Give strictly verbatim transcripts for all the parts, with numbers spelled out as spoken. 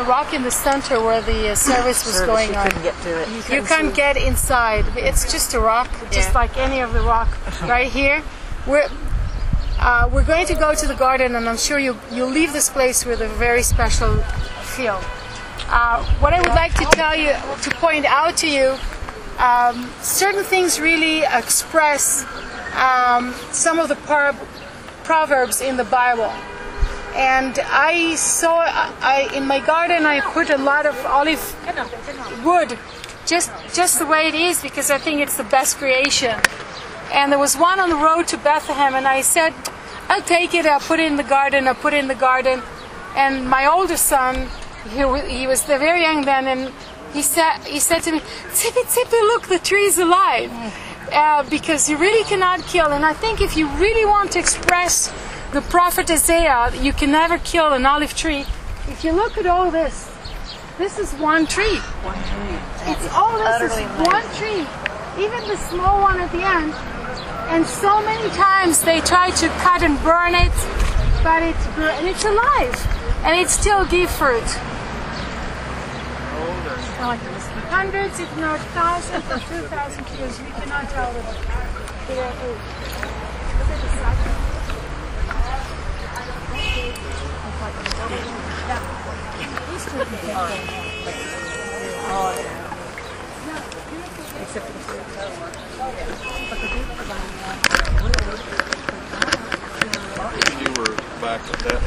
the rock in the center where the uh, service was Service, going you on. couldn't get to it. You, you can't get inside. It's just a rock, just Yeah. like any of the rock right here. We're uh, we're going to go to the garden, and I'm sure you you'll leave this place with a very special feel. Uh, what I would like to tell you, to point out to you, um, certain things really express um, some of the par- proverbs in the Bible. And I saw, I in my garden, I put a lot of olive wood, just just the way it is, because I think it's the best creation. And there was one on the road to Bethlehem, and I said, I'll take it, I'll put it in the garden, I'll put it in the garden. And my older son, he, he was very young then, and he said, he said to me, Tzipi, Tzipi, look, the tree's alive. Uh, because you really cannot kill. And I think if you really want to express the prophet Isaiah, you can never kill an olive tree. If you look at all this, this is one tree. One tree. It's all this is one tree. Even the small one at the end. And so many times they try to cut and burn it, but it's and it's alive, and it still gives fruit. Hundreds, if not thousands, or two thousand years, we cannot tell them. You were back at that.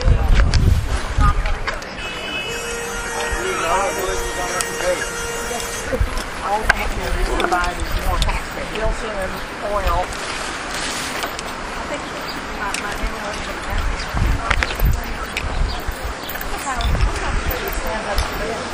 All that you provide is more calcium and oil. I think my, my stand up to this.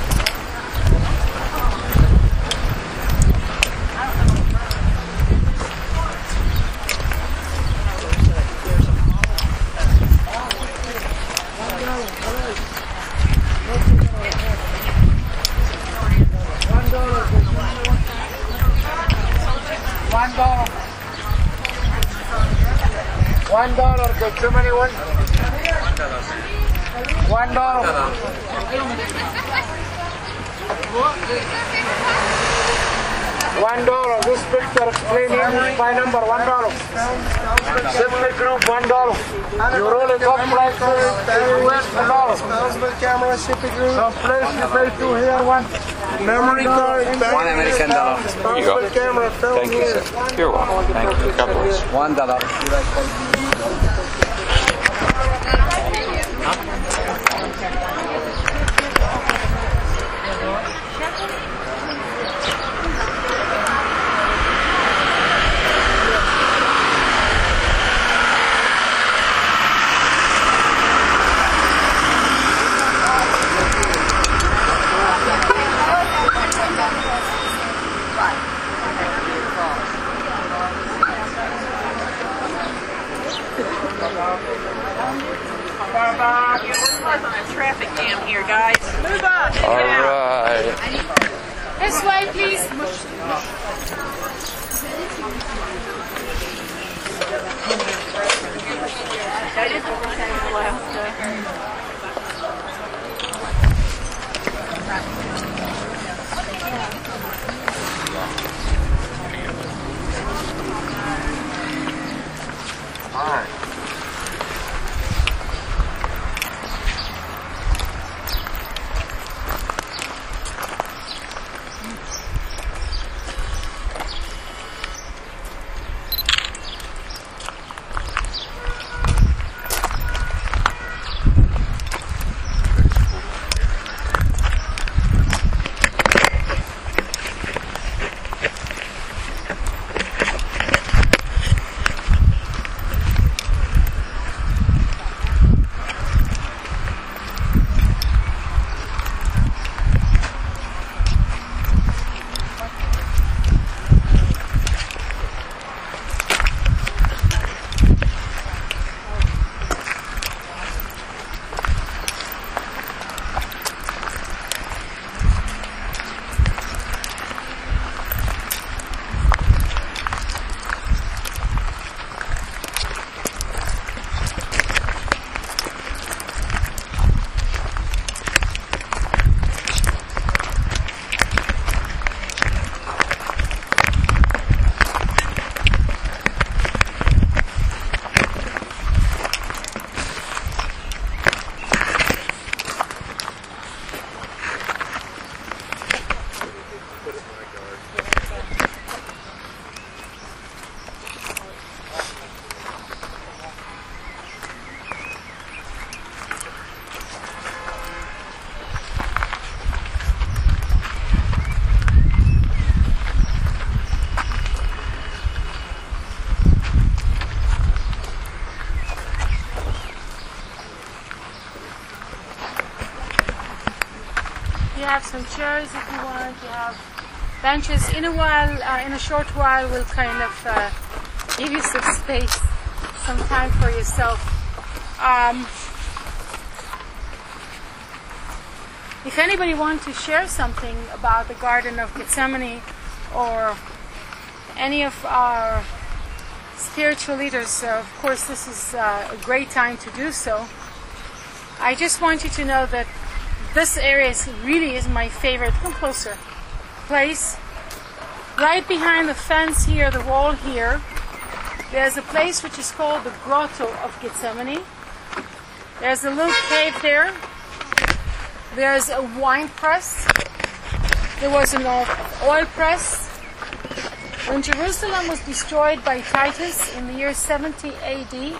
One dollar. One dollar. There's too many ones. One dollar. One dollar. This picture explaining my number. One dollar. Simply group. One dollar. You roll it up like this. Everywhere. One dollar. Camera. Simply group. Some place you pay two here. One. Memory card. One American dollar. Here you go. Camera. Thank you, sir. You're welcome. Thank you. God bless. One dollar. On a traffic jam here, guys. Move on. All right. This way, please. I did the last. All right. You have some chairs if you want. You have benches. In a while, uh, in a short while, we'll kind of uh, give you some space, some time for yourself. Um, if anybody wants to share something about the Garden of Gethsemane or any of our spiritual leaders, uh, of course, this is uh, a great time to do so. I just want you to know that this area is, really is my favorite. Come closer. Place. Right behind the fence here, the wall here, there's a place which is called the Grotto of Gethsemane. There's a little cave there. There's a wine press. There was an oil press. When Jerusalem was destroyed by Titus in the year seventy A D,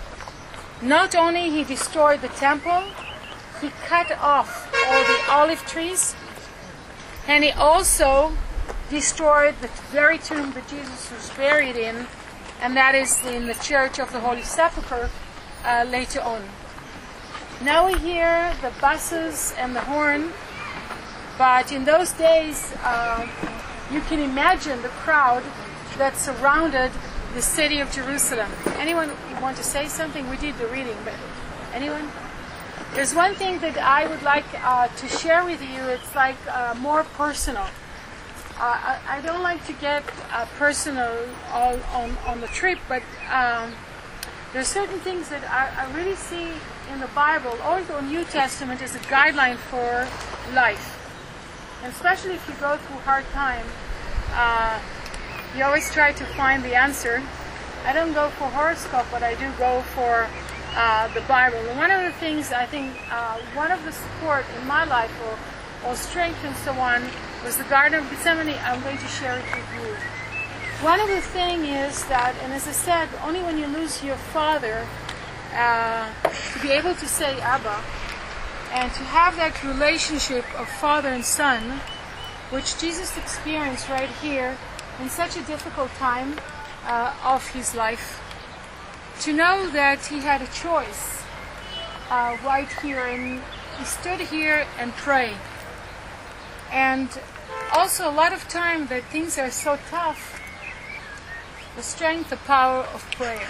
not only he destroyed the temple, he cut off all the olive trees, and he also destroyed the very tomb that Jesus was buried in, and that is in the Church of the Holy Sepulchre uh, later on. Now we hear the buses and the horn, but in those days uh, you can imagine the crowd that surrounded the city of Jerusalem. Anyone want to say something? We did the reading, but anyone? There's one thing that I would like uh, to share with you. It's like uh, more personal. Uh, I, I don't like to get uh, personal all on, on the trip, but um, there are certain things that I, I really see in the Bible, or the New Testament, as a guideline for life. And especially if you go through hard time, uh, you always try to find the answer. I don't go for horoscope, but I do go for uh, the Bible. And one of the things I think, uh, one of the support in my life, or, or strength and so on, was the Garden of Gethsemane. I'm going to share it with you. One of the things is that, and as I said, only when you lose your father, uh, to be able to say Abba, and to have that relationship of father and son, which Jesus experienced right here in such a difficult time uh, of his life, to know that he had a choice uh, right here, and he stood here and prayed. And also a lot of time that things are so tough, the strength, the power of prayer.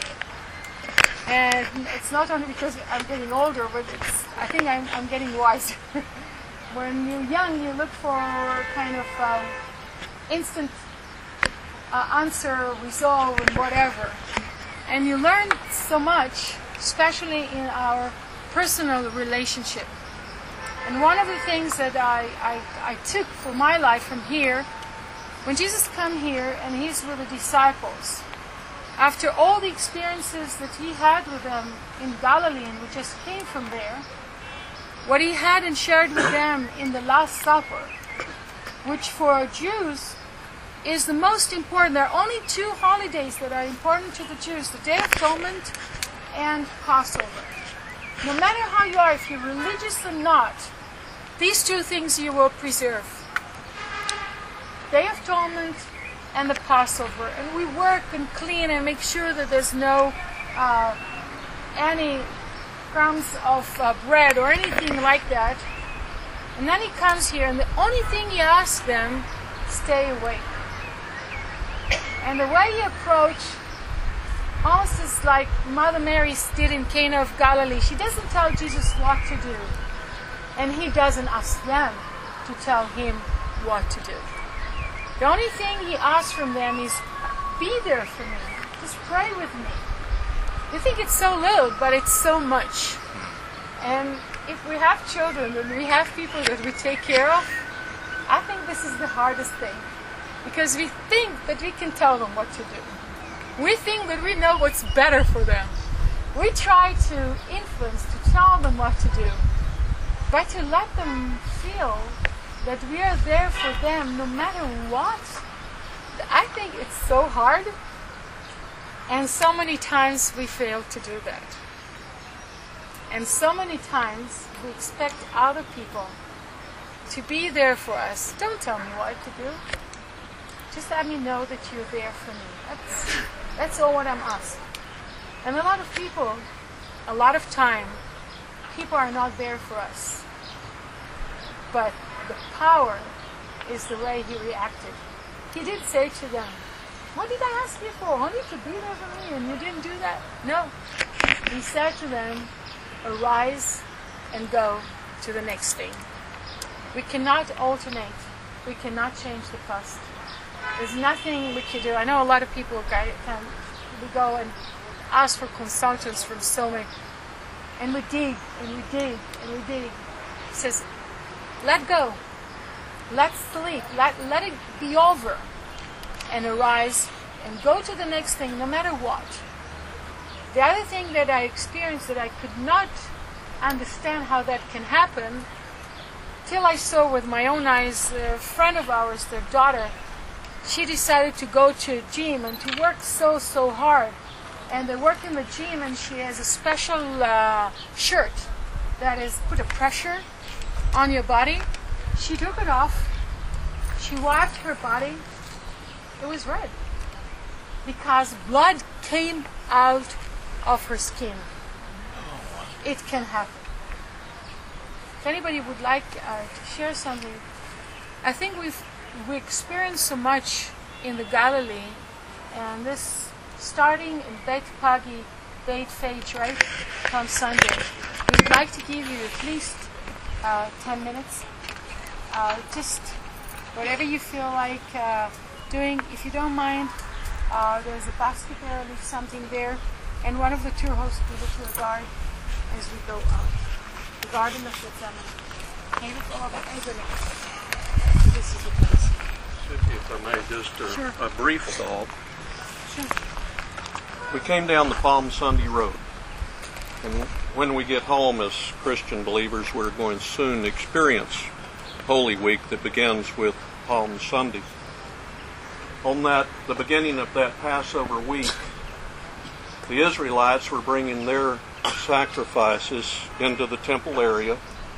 And it's not only because I'm getting older, but it's, I think I'm, I'm getting wiser. When you're young, you look for kind of um, instant uh, answer, resolve, and whatever. And you learn so much, especially in our personal relationship. And one of the things that I, I, I took for my life from here, when Jesus come here and he's with the disciples, after all the experiences that he had with them in Galilee, and we just came from there, what he had and shared with them in the Last Supper, which for Jews is the most important. There are only two holidays that are important to the Jews, the Day of Atonement and Passover. No matter how you are, if you're religious or not, these two things you will preserve. Day of Atonement and the Passover. And we work and clean and make sure that there's no uh, any crumbs of uh, bread or anything like that. And then he comes here, and the only thing he asks them, stay awake. And the way he approached, almost is like Mother Mary did in Cana of Galilee. She doesn't tell Jesus what to do, and he doesn't ask them to tell him what to do. The only thing he asks from them is, be there for me. Just pray with me. You think it's so little, but it's so much. And if we have children and we have people that we take care of, I think this is the hardest thing. Because we think that we can tell them what to do. We think that we know what's better for them. We try to influence, to tell them what to do. But to let them feel that we are there for them no matter what, I think it's so hard. And so many times we fail to do that. And so many times we expect other people to be there for us. Don't tell me what to do. Just let me know that you're there for me. That's, that's all what I'm asking. And a lot of people, a lot of time, people are not there for us. But the power is the way he reacted. He did say to them, what did I ask you for? Only to be there for me, and you didn't do that? No. He said to them, arise and go to the next thing. We cannot alternate. We cannot change the past. There's nothing we can do. I know a lot of people can, we go and ask for consultants from so many, and we dig, and we dig, and we dig. He says, let go. Let's sleep. Let, let it be over. And arise and go to the next thing, no matter what. The other thing that I experienced that I could not understand how that can happen, till I saw with my own eyes, a friend of ours, their daughter, she decided to go to a gym and to work so, so hard. And they work in the gym, and she has a special uh, shirt that is put a pressure on your body. She took it off. She wiped her body. It was red because blood came out of her skin. It can happen. If anybody would like uh, to share something, I think we've we experienced so much in the Galilee, and this starting in Beit Pagi, Beit Phage, right, on Sunday. We would like to give you at least uh, ten minutes. Uh, just whatever you feel like uh, doing. If you don't mind, uh, there's a basket there, leave something there, and one of the tour hosts will give it to a guard as we go out. The garden of Gethsemane. Maybe for all of it. This is the place. If I may, just a, Sure. a brief thought. Sure. We came down the Palm Sunday Road, and when we get home as Christian believers, we're going to soon experience Holy Week that begins with Palm Sunday. On that, the beginning of that Passover week, the Israelites were bringing their sacrifices into the temple area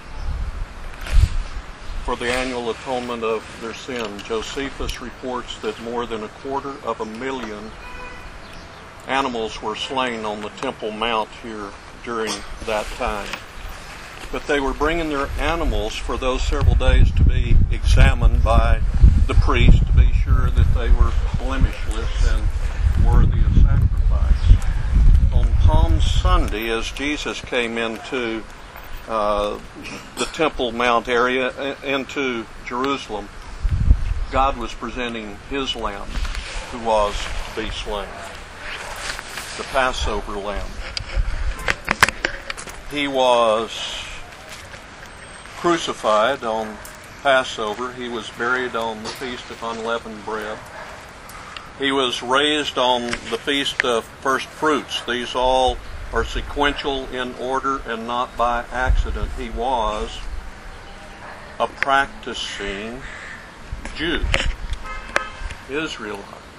for the annual atonement of their sin. Josephus reports that more than a quarter of a million animals were slain on the Temple Mount here during that time. But they were bringing their animals for those several days to be examined by the priest to be sure that they were blemishless and worthy of sacrifice. On Palm Sunday, as Jesus came into uh, the Temple Mount area, into Jerusalem, God was presenting His Lamb who was to be slain, the Passover Lamb. He was crucified on Passover. He was buried on the Feast of Unleavened Bread. He was raised on the Feast of First Fruits. These all are sequential in order and not by accident. He was a practicing Jew, Israelite.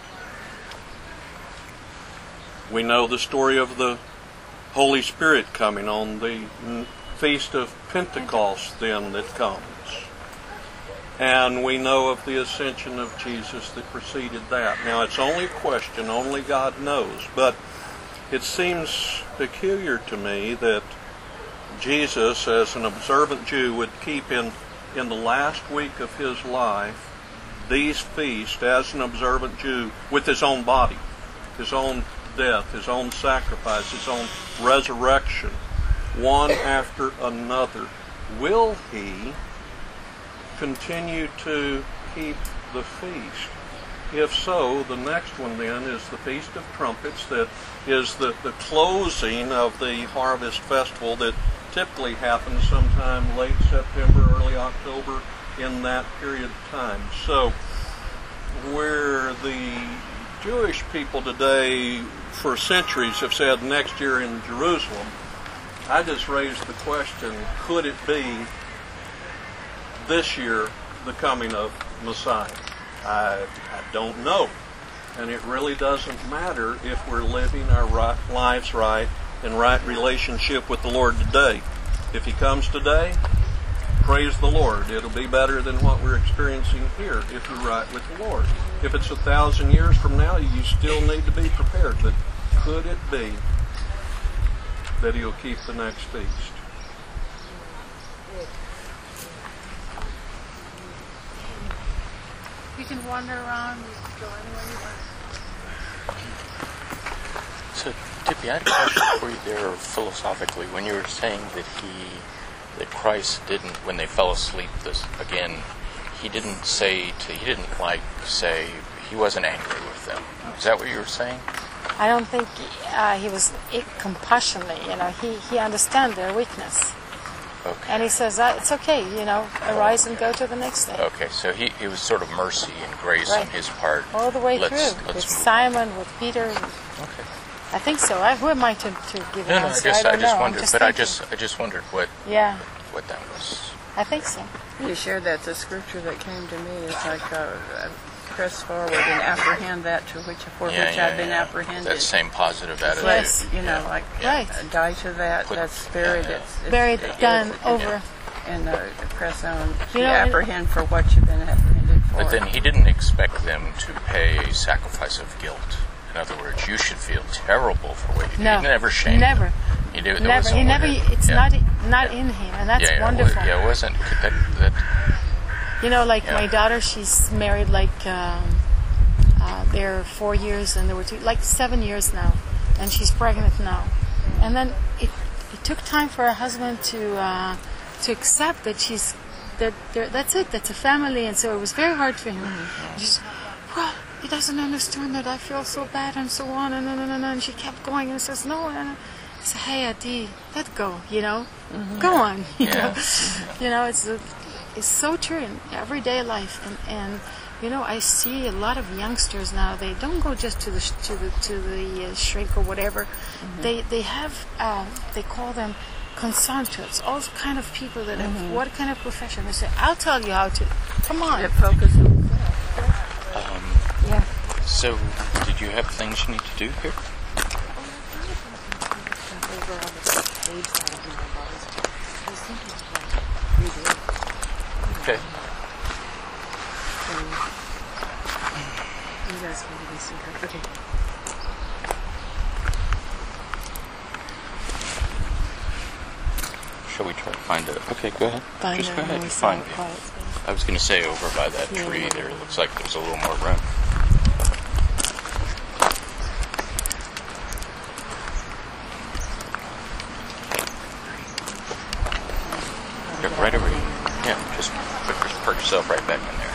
We know the story of the Holy Spirit coming on the Feast of Pentecost then that comes. And we know of the ascension of Jesus that preceded that. Now, it's only a question, only God knows, but it seems peculiar to me that Jesus, as an observant Jew, would keep in, in the last week of His life these feasts as an observant Jew with His own body, His own death, His own sacrifice, His own resurrection, one after another. Will He continue to keep the feast? If so, the next one then is the Feast of Trumpets, that is the, the closing of the harvest festival that typically happens sometime late September, early October, in that period of time. So, where the Jewish people today for centuries have said next year in Jerusalem, I just raised the question, could it be this year the coming of Messiah? I, I don't know. And it really doesn't matter if we're living our right, lives right in right relationship with the Lord today. If He comes today, praise the Lord. It'll be better than what we're experiencing here if you're right with the Lord. If it's a thousand years from now, you still need to be prepared. But could it be that He'll keep the next feast? can wander around. You can go anywhere you want. So, Tippy, I had a question for you there philosophically. When you were saying that he, that Christ didn't, when they fell asleep this again, he didn't say to, he didn't like say, he wasn't angry with them. Is that what you were saying? I don't think uh, he was it, compassionately, you know, he, he understands their weakness. Okay. And he says, uh, it's okay, you know, arise and go to the next day. Okay, so he, he was sort of mercy and grace Right. on his part. All the way let's, through. Let's With move Simon, with Peter. Okay. I think so. I, who am I to, to give No, an no, I answer? just, I I don't just know. I'm wondered, just but I thinking. just, I just wondered what, Yeah, what that was. I think so. You shared that the scripture that came to me is like uh, uh, press forward and apprehend that to which for Yeah, which yeah, I've been yeah. apprehended. That same positive attitude. Yes. You know, like Right. uh, die to that. Put- that's buried. yeah, yeah. It's, it's, Buried, it's, done, it's- over. And uh, press on. You You know, and- apprehend for what you've been apprehended for. But then he didn't expect them to pay a sacrifice of guilt. In other words, you should feel terrible for what you did. No, He never shamed never. them. He did, there Never. was He some- never. It's yeah. not not in him, and that's yeah, yeah, wonderful. It, yeah, it wasn't. That, that, You know, like Yeah. my daughter, she's married like um, uh, they're four years, and there were two, like seven years now, and she's pregnant now. And then it it took time for her husband to uh, to accept that she's that they're- that's it, that's a family, and so it was very hard for him. Just, well, he doesn't understand that I feel so bad and so on, and and, and, and she kept going and says no, and I said, hey, Adi, let go, you know, go on, you Yeah. know, you know, it's a, it's so true in everyday life, and, and you know, I see a lot of youngsters now. They don't go just to the sh- to the to the uh, shrink or whatever. They they have uh, they call them consultants, all kind of people that have what kind of profession. They say, I'll tell you how to. Come on. It focuses on Yeah. so, did you have things you need to do here? Okay. You guys can give me some cover. Okay. Shall we try to find it? Okay, go ahead. Find Just a go ahead. nice, Find uh, it. quiet space. I was going to say over by that Yeah, tree yeah. there. It looks like there's a little more room. Yeah, right over here. Yeah, just put, just perch yourself right back in there.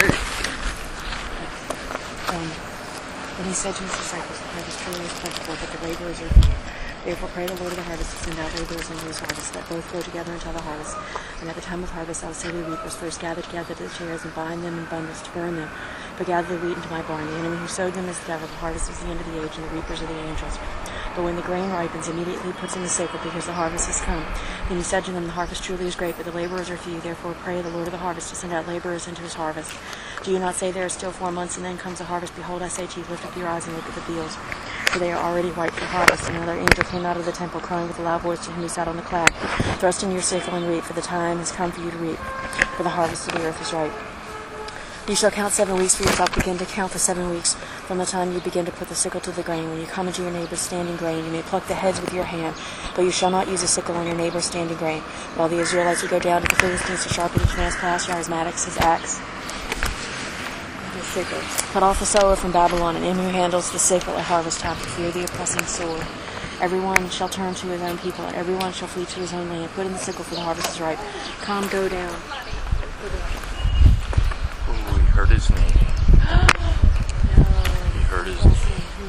Um, and he said to his disciples, the harvest truly is plentiful, but the laborers are few. Therefore pray the Lord of the harvest to send out laborers into his harvest, that both grow together until the harvest. And at the time of harvest I will say to the reapers, first gather together the tares and bind them in bundles to burn them, but gather the wheat into my barn. The enemy who sowed them is the devil, the harvest is the end of the age, and the reapers are the angels. But when the grain ripens, immediately he puts in the sickle, because the harvest has come. Then he said to them, the harvest truly is great, but the laborers are few. Therefore pray the Lord of the harvest to send out laborers into his harvest. Do you not say there are still four months, and then comes the harvest? Behold, I say to you, lift up your eyes and look at the fields, for they are already white for harvest. And another angel came out of the temple, crying with a loud voice to him who sat on the cloud, thrust in your sickle and reap, for the time has come for you to reap, for the harvest of the earth is ripe. You shall count seven weeks for yourself. Begin to count the seven weeks from the time you begin to put the sickle to the grain. When you come into your neighbor's standing grain, you may pluck the heads with your hand, but you shall not use a sickle on your neighbor's standing grain. While the Israelites would go down to the Philistines to sharpen each man's plowshare, his mattocks, his axe, and his sickle. Cut off the sower from Babylon, and him who handles the sickle at harvest time, to fear the oppressing sword. Everyone shall turn to his own people, and everyone shall flee to his own land. Put in the sickle, for the harvest is ripe. Come, go down. Oh, he heard his name. He heard his name.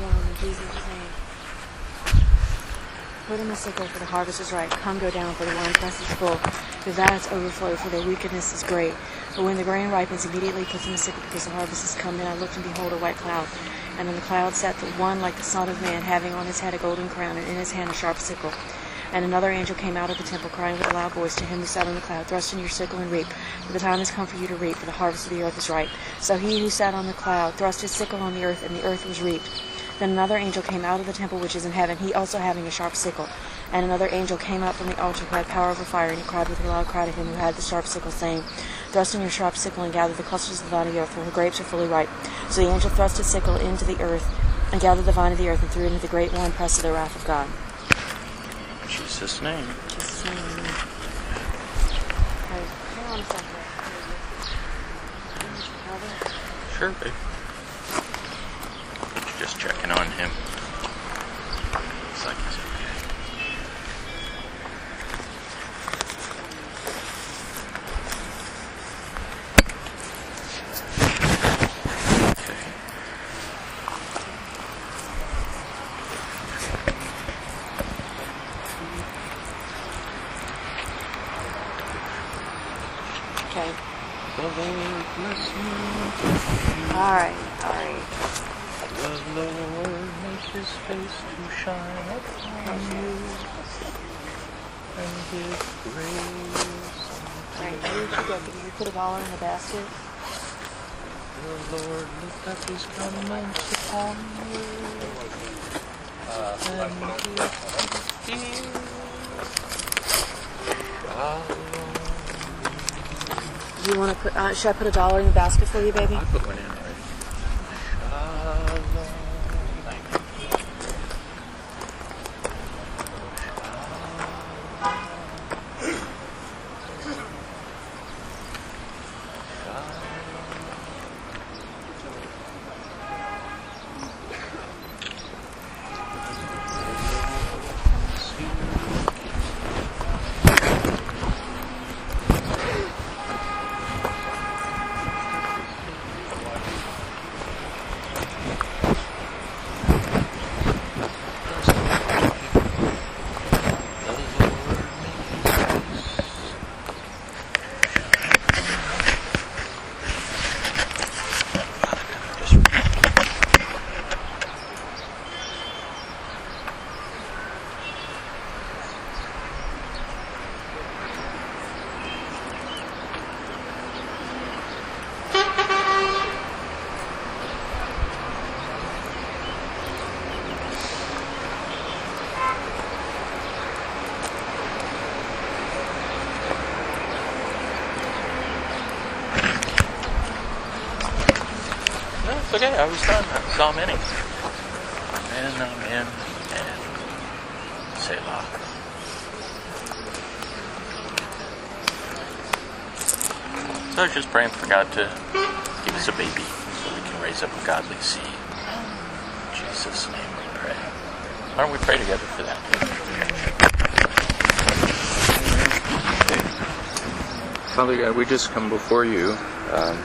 Put in the sickle, for the harvest is ripe. Come, go down, for the winepress is full. The vats overflow, for their wickedness is great. But when the grain ripens, immediately puts in the sickle, because the harvest has come. Then I looked, and behold, a white cloud. And in the cloud sat the one like the Son of Man, having on his head a golden crown, and in his hand a sharp sickle. And another angel came out of the temple, crying with a loud voice to him who sat on the cloud, thrust in your sickle and reap, for the time has come for you to reap, for the harvest of the earth is ripe. So he who sat on the cloud thrust his sickle on the earth, and the earth was reaped. Then another angel came out of the temple which is in heaven, he also having a sharp sickle. And another angel came out from the altar, who had power over fire, and he cried with a loud cry to him who had the sharp sickle, saying, Thrust in your sharp sickle, and gather the clusters of the vine of the earth, for her grapes are fully ripe. So the angel thrust his sickle into the earth, and gathered the vine of the earth, and threw it into the great winepress of the wrath of God. In Jesus' name. Jesus' name, amen. Okay, hang on a second. Sure, babe. Just checking on him. Looks like he's okay. Okay. The Lord bless you. All right. All right. The Lord make his face to shine upon you and give grace. All right. Where did you go? Did you put a dollar in the basket? The Lord lift up his countenance upon you and give peace. Shalom. Do you want to put? Uh, should I put a dollar in the basket for you, baby? I put one in already. Shalom. It's okay, I was done. I was all many. Amen, amen, and Selah. So I was just praying for God to give us a baby so we can raise up a godly seed. In Jesus' name we pray. Why don't we pray together for that? Father God, we just come before you um,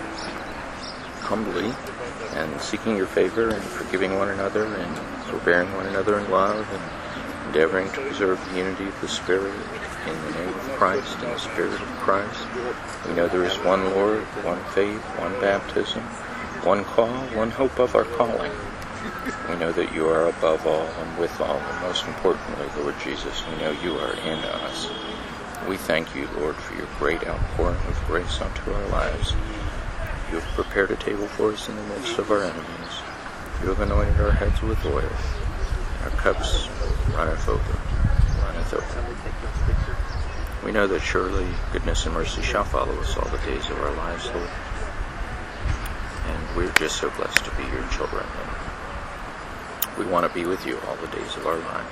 humbly and seeking your favor and forgiving one another and forbearing one another in love and endeavoring to preserve the unity of the Spirit in the name of Christ and the Spirit of Christ. We know there is one Lord, one faith, one baptism, one call, one hope of our calling. We know that you are above all and with all, and most importantly, Lord Jesus, we know you are in us. We thank you, Lord, for your great outpouring of grace unto our lives. You have prepared a table for us in the midst of our enemies. You have anointed our heads with oil. Our cups runneth over, runneth over. We know that surely goodness and mercy shall follow us all the days of our lives, Lord. And we're just so blessed to be your children. And we want to be with you all the days of our lives.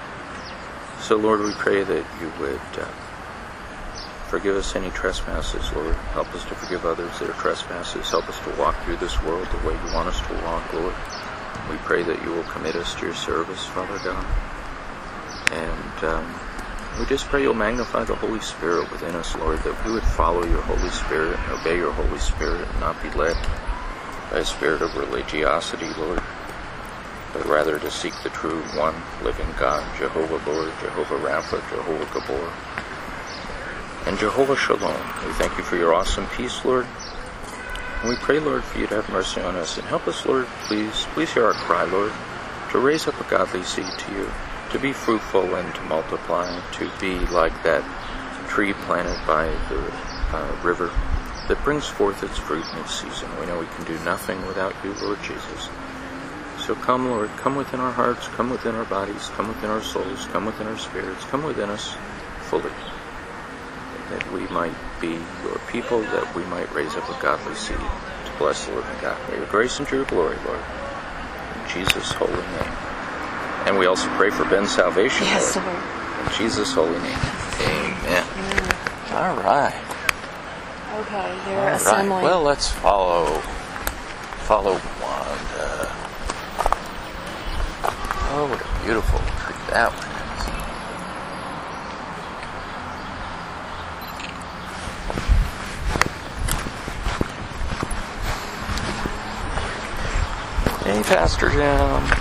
So, Lord, we pray that you would uh, forgive us any trespasses, Lord. Help us to forgive others that are trespasses. Help us to walk through this world the way you want us to walk, Lord. We pray that you will commit us to your service, Father God. And um, we just pray you'll magnify the Holy Spirit within us, Lord, that we would follow your Holy Spirit and obey your Holy Spirit and not be led by a spirit of religiosity, Lord, but rather to seek the true one living God, Jehovah Lord, Jehovah Rapha, Jehovah Gabor, and Jehovah Shalom. We thank you for your awesome peace, Lord. And we pray, Lord, for you to have mercy on us. And help us, Lord, please, please hear our cry, Lord, to raise up a godly seed to you, to be fruitful and to multiply, to be like that tree planted by the uh, river that brings forth its fruit in its season. We know we can do nothing without you, Lord Jesus. So come, Lord, come within our hearts, come within our bodies, come within our souls, come within our spirits, come within us fully, that we might be your people, that we might raise up a godly seed to bless the living God. May your grace and your glory, Lord, in Jesus' holy name. And we also pray for Ben's salvation, Yes, Lord, Lord. in Jesus' holy name. Amen. Amen. All right. Okay, they're All assembling. right. Well, let's follow follow Wanda. Oh, what a beautiful tree that one is. Hey, Pastor Jim.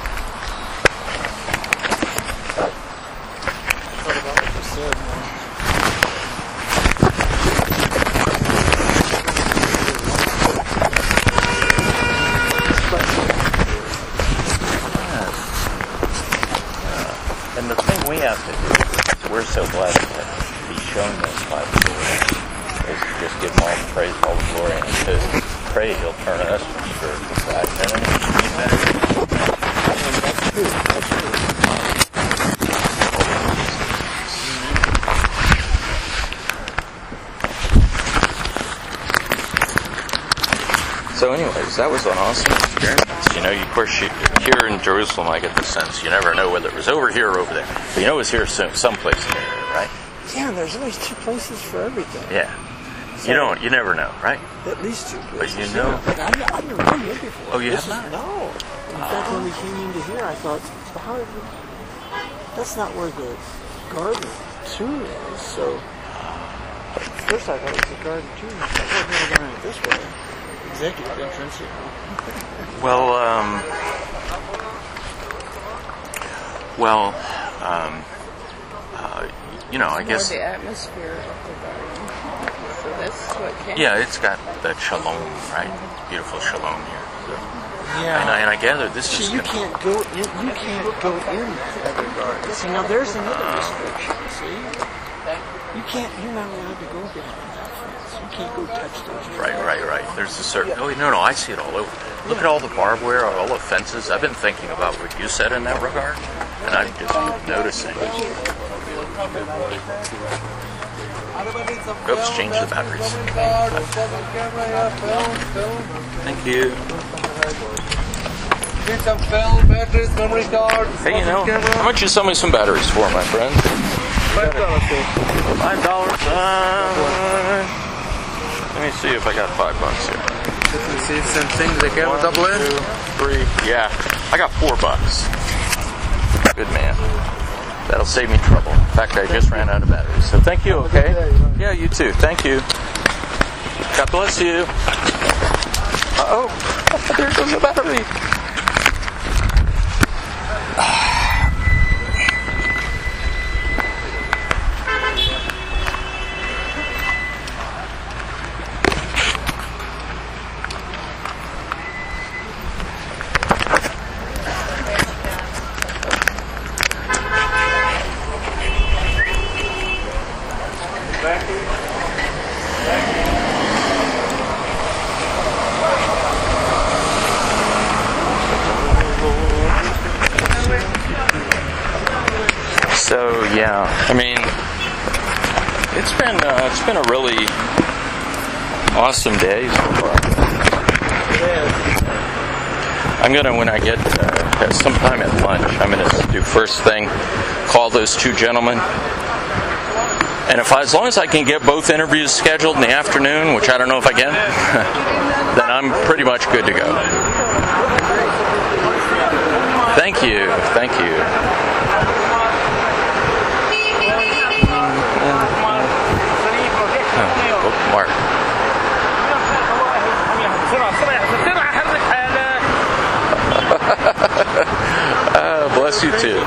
We're so blessed to be shown this by the Lord. Is to just give him all the praise, all the glory, and to pray he'll turn us from spiritual side and be better. That's true. That's true. So anyways, that was an awesome experience. You know, you, of course, you, here in Jerusalem, I get the sense you never know whether it was over here or over there. But you know it was here soon, someplace in there, right? Yeah, there's always two places for everything. Yeah. So you don't, you never know, right? At least two places. But you know. Yeah. But I've, I've never been here before. Oh, you this have is, not? No. In fact, when we came into here, I thought, well, how did we, that's not where the garden tomb is. So, at first I thought it was a garden tomb. I thought, well, we're going it this way. Executive entrance. Well, um, well, um, uh, you know, I guess. More the atmosphere of the garden. So that's what came. Yeah, it's got that shalom, right? Beautiful shalom here. So. Yeah. And I, and I gather this See, is. you can't go in. You can't go in that other garden. See, now there's another restriction. See, you can't. You're not allowed to go behind that fence. You can't go touch those. Right, right, right. There's a certain. Oh no, no, I see it all over. Look at all the barbed wire, all the fences. I've been thinking about what you said in that regard, and I'm just noticing. Oops, change the batteries. Thank you. Need some film, batteries, memory cards. Hey, you know, how much you sell me some batteries for, my friend? Five dollars. Five dollars. Uh, let me see if I got five bucks here. Let me see some things they can One, double in. two, three. Yeah, I got four bucks. Good man. That'll save me trouble. In fact, I just ran out of batteries. So thank you, okay? Yeah, you too. Thank you. God bless you. Uh-oh. There goes the battery. So yeah, I mean, it's been uh, it's been a really awesome day so far. I'm gonna, when I get uh, sometime at lunch, I'm gonna do first thing, call those two gentlemen, and if I, as long as I can get both interviews scheduled in the afternoon, which I don't know if I can, then I'm pretty much good to go. Thank you, thank you. Mark. uh, bless you too.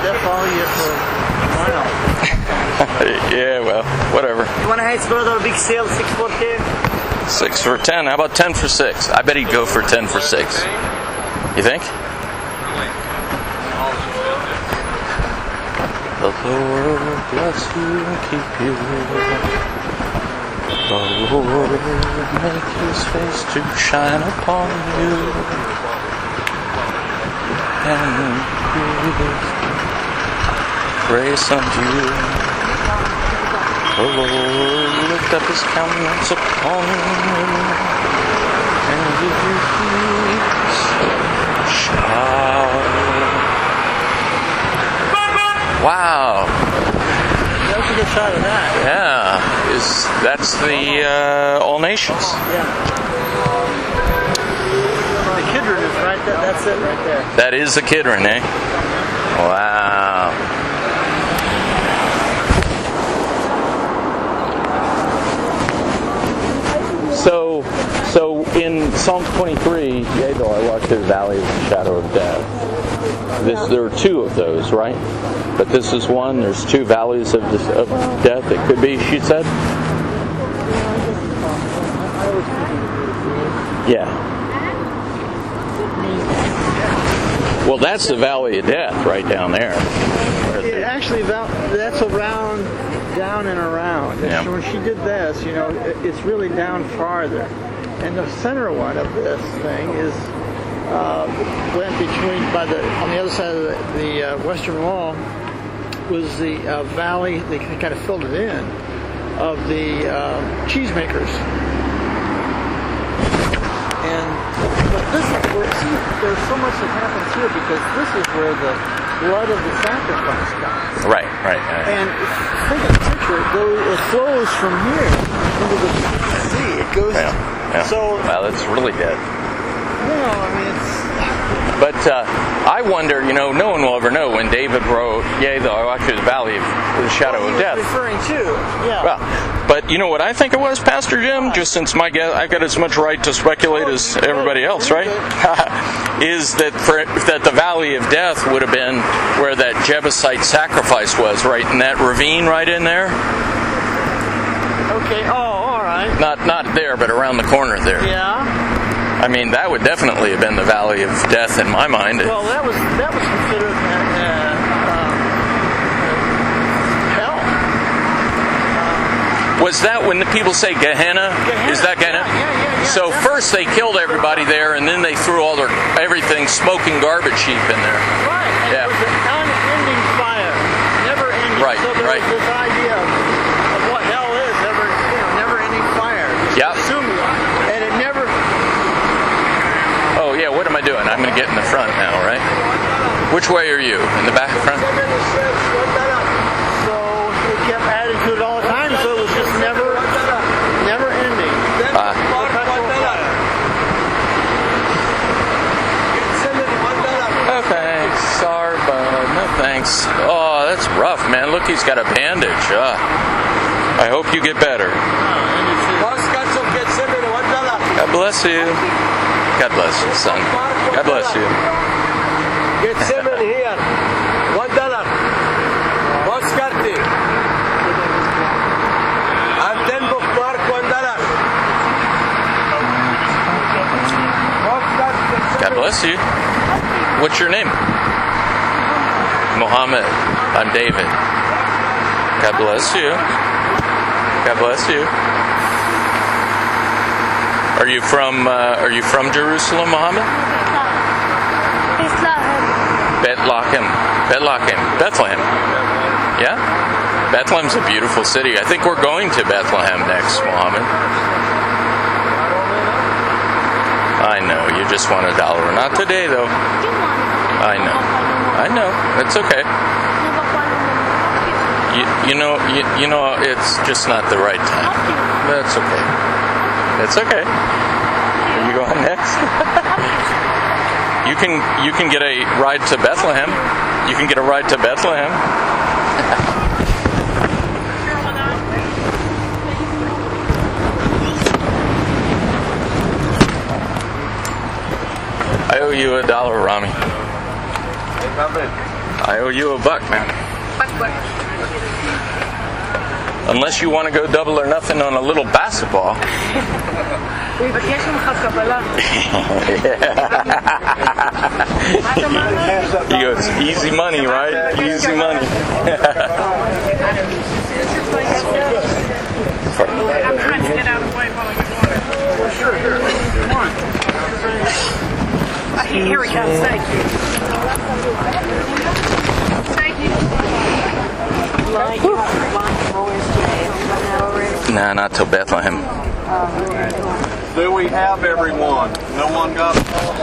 Yeah, well, whatever. You want to have a big sale, six for ten? Six for ten. How about ten for six? I bet he'd go for ten for six. You think? The Lord bless you and keep you. The Lord make his face to shine upon you and give grace unto you. The Lord lift up his countenance upon you and give you peace. Shout. Wow. That was a good shot of that. Yeah, is that's the uh, All Nations. Yeah. The Kidron is right there. That's it right there. That is the Kidron, eh? Wow. So, so in Psalm twenty-three, yea, though I walk through the valley of the shadow of death. This, there are two of those, right? But this is one. There's two valleys of, this, of death. It could be, she said. Yeah. Well, that's the valley of death right down there. It actually, that's around, down and around. And Yeah. so when she did this, you know, it's really down farther. And the center one of this thing is uh, went between, by the on the other side of the, the uh, western wall was the uh, valley. They kind of filled it in of the uh, cheesemakers. And but this is where, see, there's so much that happens here because this is where the blood of the sacrifice comes. Right, right. right. And think of the picture, it, goes, it flows from here into the sea. It goes. Yeah, yeah. So, well, it's really dead. no, I mean, it's. But uh, I wonder, you know, no one will ever know when David wrote, yea, though I walk through the valley of the shadow Well, of he death. was referring to, yeah. Well, but you know what I think it was, Pastor Jim? Just since my guess, I've got as much right to speculate as everybody else, right? Is that for, that the valley of death would have been where that Jebusite sacrifice was, right in that ravine right in there? Okay, oh, all right. Not not there, but around the corner there. Yeah. I mean, that would definitely have been the valley of death in my mind. Well, that was that was considered uh, uh, hell. Was that when the people say Gehenna? Gehenna. Is that Gehenna? Yeah, yeah, yeah, yeah, so yeah. first they killed everybody there, and then they threw all their everything, smoking garbage heap in there. Right. And Yeah. it was an unending fire, never ending. Right, So there right. was this idea of, of what hell is, never, you know, never ending fire. Yep. Assuming, and it never. Oh yeah, what am I doing? I'm going to get in the front now, right? Which way are you? In the back, front? So it kept adding to it all the time, so it was just never, never ending. Uh, no thanks, sorry, bud. No thanks. Oh, that's rough, man. Look, he's got a bandage. Uh, I hope you get better. God bless you. God bless you, son. God bless you. Get seven here. One dollar. What's Carty? And ten bookmark, one dollar. God bless you. What's your name? Mohammed. I'm David. God bless you. God bless you. Are you from uh, Are you from Jerusalem, Mohammed? Bethlehem. Bethlehem. Bethlehem. Yeah? Bethlehem's a beautiful city. I think we're going to Bethlehem next, Mohammed. I know, you just want a dollar. Not today, though. I know. I know. It's okay. You, you know, you, you know, it's just not the right time. That's okay. It's okay. Are you going next? You can you can get a ride to Bethlehem. You can get a ride to Bethlehem. I owe you a dollar, Rami. I owe you a buck, man. Unless you want to go double or nothing on a little basketball. He goes, easy money, right? Easy money. I'm trying to get out of the way while I get water. Sure, sure. Come on. Here we go. Thank you. Thank you. Nah, not till Bethlehem. Do we have everyone? No one got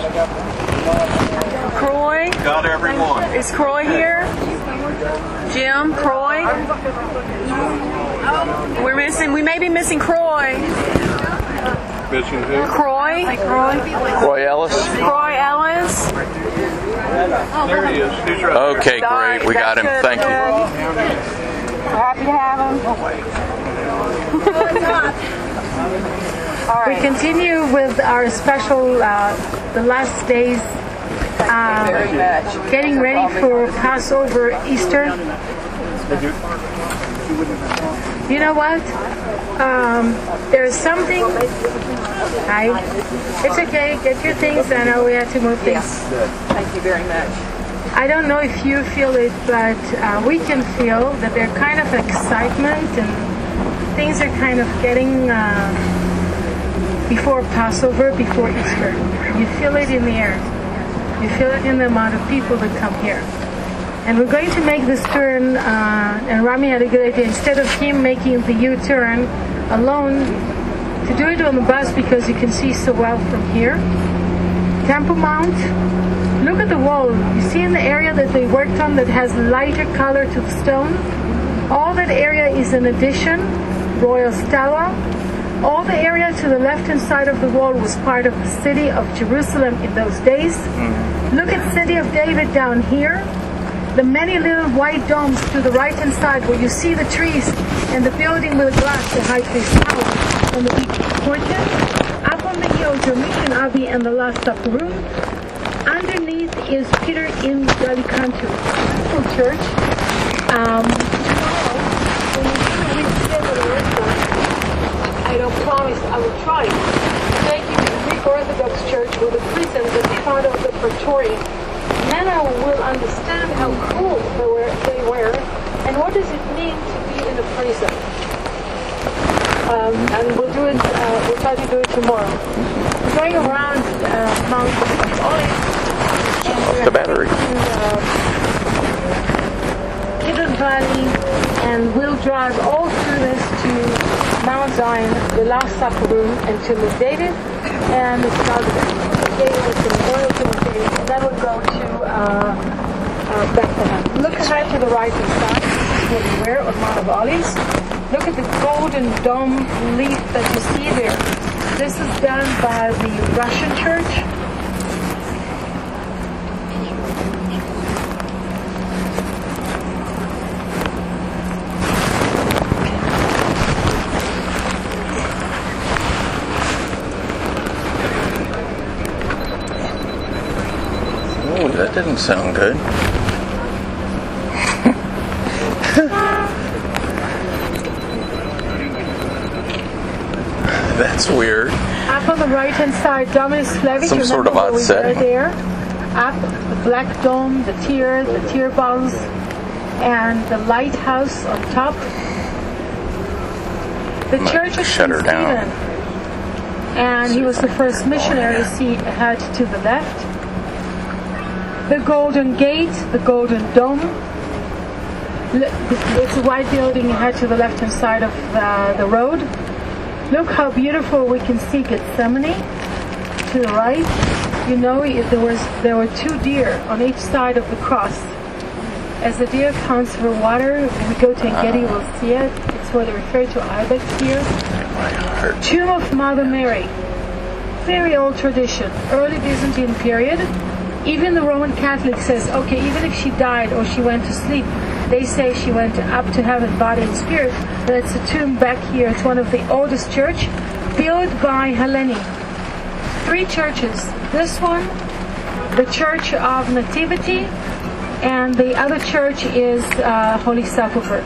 Croy? got everyone. Is Croy here? Jim? Croy? We're missing, we may be missing Croy. Missing who? Croy. Roy Ellis? Croy Ellis. There he is. He's right Okay, great. We got him. That's Thank good. you. We're happy to have him. All We right. continue with our special, uh, the last days, uh, Very much. getting ready for Passover, Easter. You know what? Um, there's something. I. It's okay. Get your things. I know we have to move things. Thank you very much. I don't know if you feel it, but uh, we can feel that there's kind of excitement and things are kind of getting uh, before Passover, before Easter. You feel it in the air. You feel it in the amount of people that come here. And we're going to make this turn, uh, and Rami had a good idea. Instead of him making the U-turn alone, to do it on the bus because you can see so well from here. Temple Mount. Look at the wall. You see in the area that they worked on that has lighter color to the stone? All that area is an addition, Royal Stella. All the area to the left-hand side of the wall was part of the city of Jerusalem in those days. Look at City of David down here. The many little white domes to the right-hand side where you see the trees and the building with the glass, the high priest's house, and the big courtyard. Up on the hill, Domitian Abbey and the last upper room. Underneath is Peter in Gallicantu, beautiful church. Um, I don't promise I will try. Thank you to the Greek Orthodox Church with the prison that's part of the Praetorium. Then I will understand how cool they were, they were and what does it mean to be in a prison. Um, and we'll do it, uh, we'll try to do it tomorrow. We're going around uh, Mount Olives. Off the battery. Kidron Valley, and we'll drive all through this to Mount Zion, the Last Supper Room, and to Mount David, and it's called David with the Memorial to Mount David, and then we'll go to uh, uh, Bethlehem. Look ahead to the right hand side. This is what we wear on Mount of Olives. Look at the golden dome leaf that you see there. This is done by the Russian church. Oh, that didn't sound good. That's weird. Up on the right-hand side, Dominus Flevich. Some sort of odd we setting. were there. Up, the black dome, the tier, the tier balls, and the lighthouse on top. The Might church of shut Saint her down. Stephen. And he was the first missionary. See ahead to the left. The Golden Gate, the Golden Dome. It's a white building ahead to the left-hand side of the, the road. Look how beautiful we can see Gethsemane to the right. You know, there was there were two deer on each side of the cross. As the deer counts for water, when we go to Engedi, we'll see it. It's what they refer to ibex deer. Tomb of Mother Mary. Very old tradition, early Byzantine period. Even the Roman Catholic says, okay, even if she died or she went to sleep, they say she went up to heaven, body and spirit. But it's a tomb back here. It's one of the oldest church, built by Helene. Three churches. This one, the Church of Nativity, and the other church is uh, Holy Sepulchre.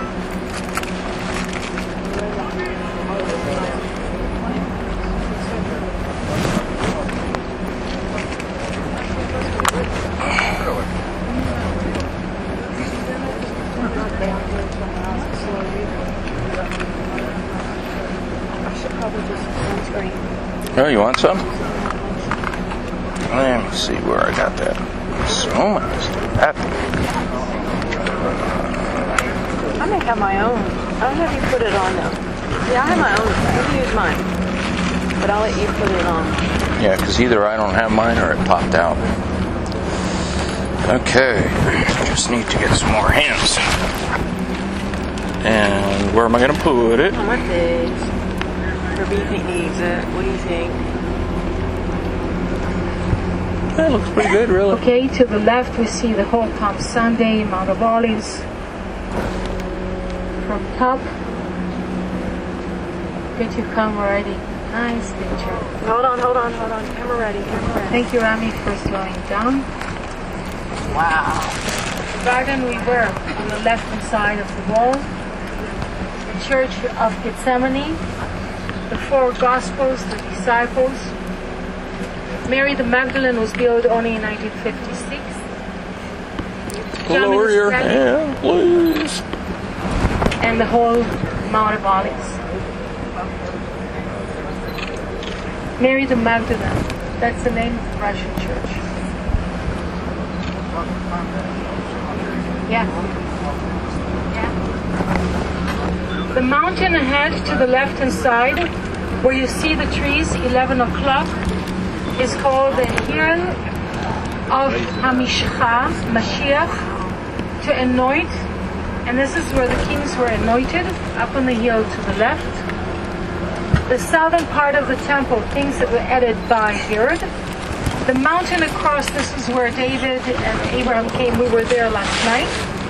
Oh, you want some? Let me see where I got that. So much that. I may have my own. I'll have you put it on though. Yeah, I have my own. Let me use mine. But I'll let you put it on. Yeah, because either I don't have mine or it popped out. Okay, just need to get some more hands. And where am I going to put it? On my face. Your do you think needs it? What do you think? That looks pretty good, really. Okay, to the left we see the whole Palm Sunday, Mount of Olives. From top, good you come already. Nice picture. Hold on, hold on, hold on. Camera ready, camera ready. Thank you, Rami, for slowing down. Wow. The garden we were on the left-hand side of the wall. The Church of Gethsemane. The four Gospels, the disciples. Mary the Magdalene was built only in nineteen fifty-six. Lower your hand, please. And the whole Mount of Olives. Mary the Magdalene. That's the name of the Russian church. Yeah. Yeah. The mountain ahead to the left-hand side, where you see the trees, eleven o'clock, is called the Hill of Hamishcha, Mashiach, to anoint. And this is where the kings were anointed, up on the hill to the left. The southern part of the temple, things that were added by Herod. The mountain across, this is where David and Abraham came. We were there last night.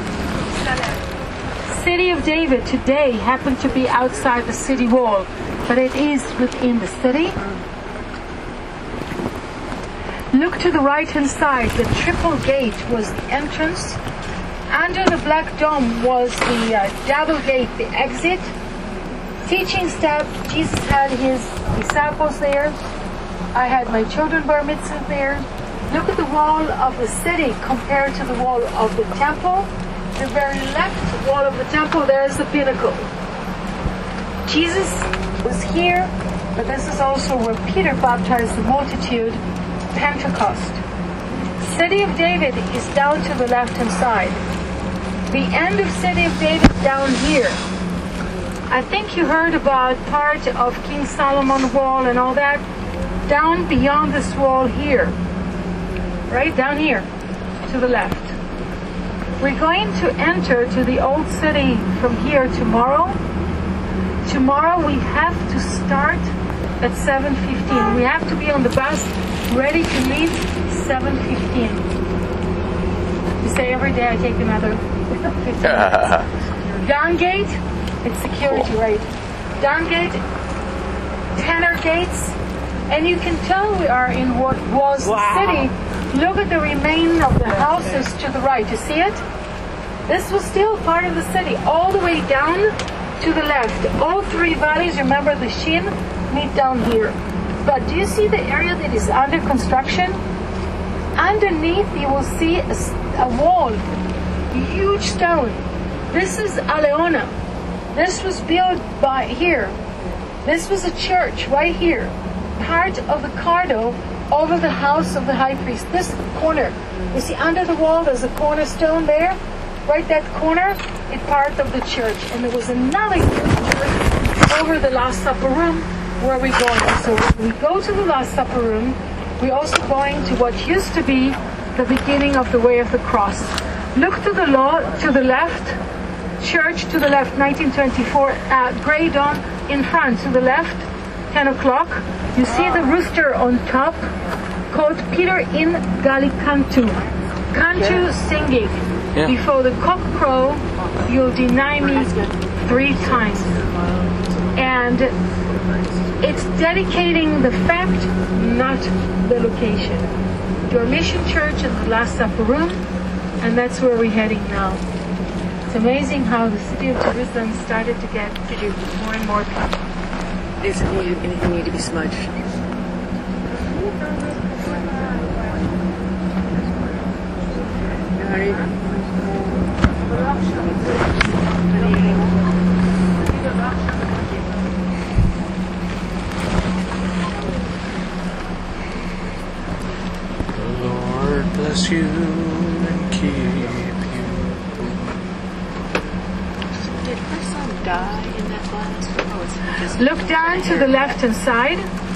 City of David today happened to be outside the city wall, but it is within the city. Look to the right-hand side. The triple gate was the entrance. Under the black dome was the uh, double gate, the exit. Teaching staff, Jesus had his disciples there. I had my children bar mitzvah there. Look at the wall of the city compared to the wall of the temple. The very left wall of the temple, there's the pinnacle. Jesus was here, but this is also where Peter baptized the multitude, Pentecost. City of David is down to the left-hand side. The end of City of David down here. I think you heard about part of King Solomon wall and all that. Down beyond this wall here. Right down here to the left. We're going to enter to the old city from here tomorrow. Tomorrow we have to start at seven fifteen. We have to be on the bus ready to leave seven fifteen. You say every day I take another fifteen minutes. Down gate, it's security, right? Down gate, Tanner gates, and you can tell we are in what was Wow. the city. Look at the remain of the houses to the right. You see it? This was still part of the city, all the way down to the left. All three valleys, remember the Shin, meet down here. But do you see the area that is under construction? Underneath you will see a, a wall, huge stone. This is Aleona. This was built by here. This was a church right here. Part of the Cardo over the house of the high priest. This corner. You see under the wall there's a cornerstone there. Right that corner is part of the church. And there was another huge church over the Last Supper room where we're going. So when we go to the Last Supper room, we're also going to what used to be the beginning of the Way of the Cross. Look to the law, to the left, church to the left, nineteen twenty-four, uh, Grey Dawn in front, to the left, ten o'clock. You see the rooster on top, called Peter in Galicantu. Cantu singing. Yeah. Before the cock crow, you'll deny me three times. And it's dedicating the fact, not the location. Your mission church is the Last Supper room, and that's where we're heading now. It's amazing how the city of Jerusalem started to get more and more people. Does it need, anything need to be smudged? The Lord bless you and keep you. Did her son die in that blast? Or was he just Look down to the left-hand side,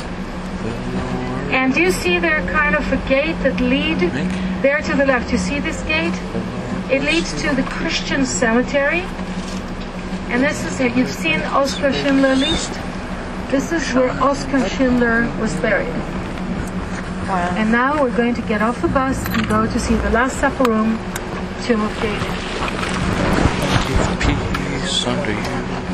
and you see there kind of a gate that lead there to the left. You see this gate? It leads to the Christian cemetery. And this is, you've seen Oskar Schindler List? This is where Oskar Schindler was buried. Wow. And now we're going to get off the bus and go to see the Last Supper room, Tomb of David. Peace unto you.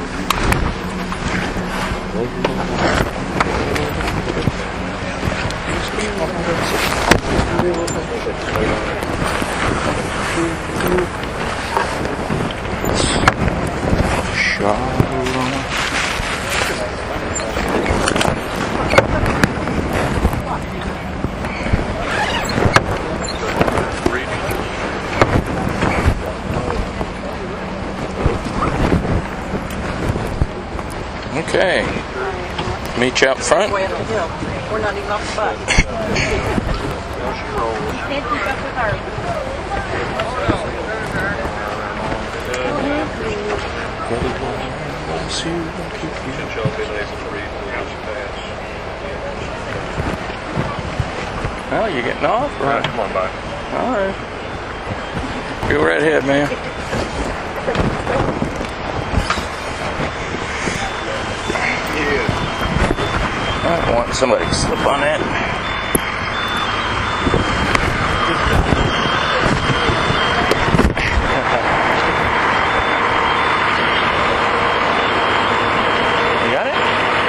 Shalom. Okay. Meet you out front. Way up the hill. We're not even off the bus. Well, you getting off? Right, come on by. All right. Go right ahead, man. I don't want somebody to slip on that. You got it?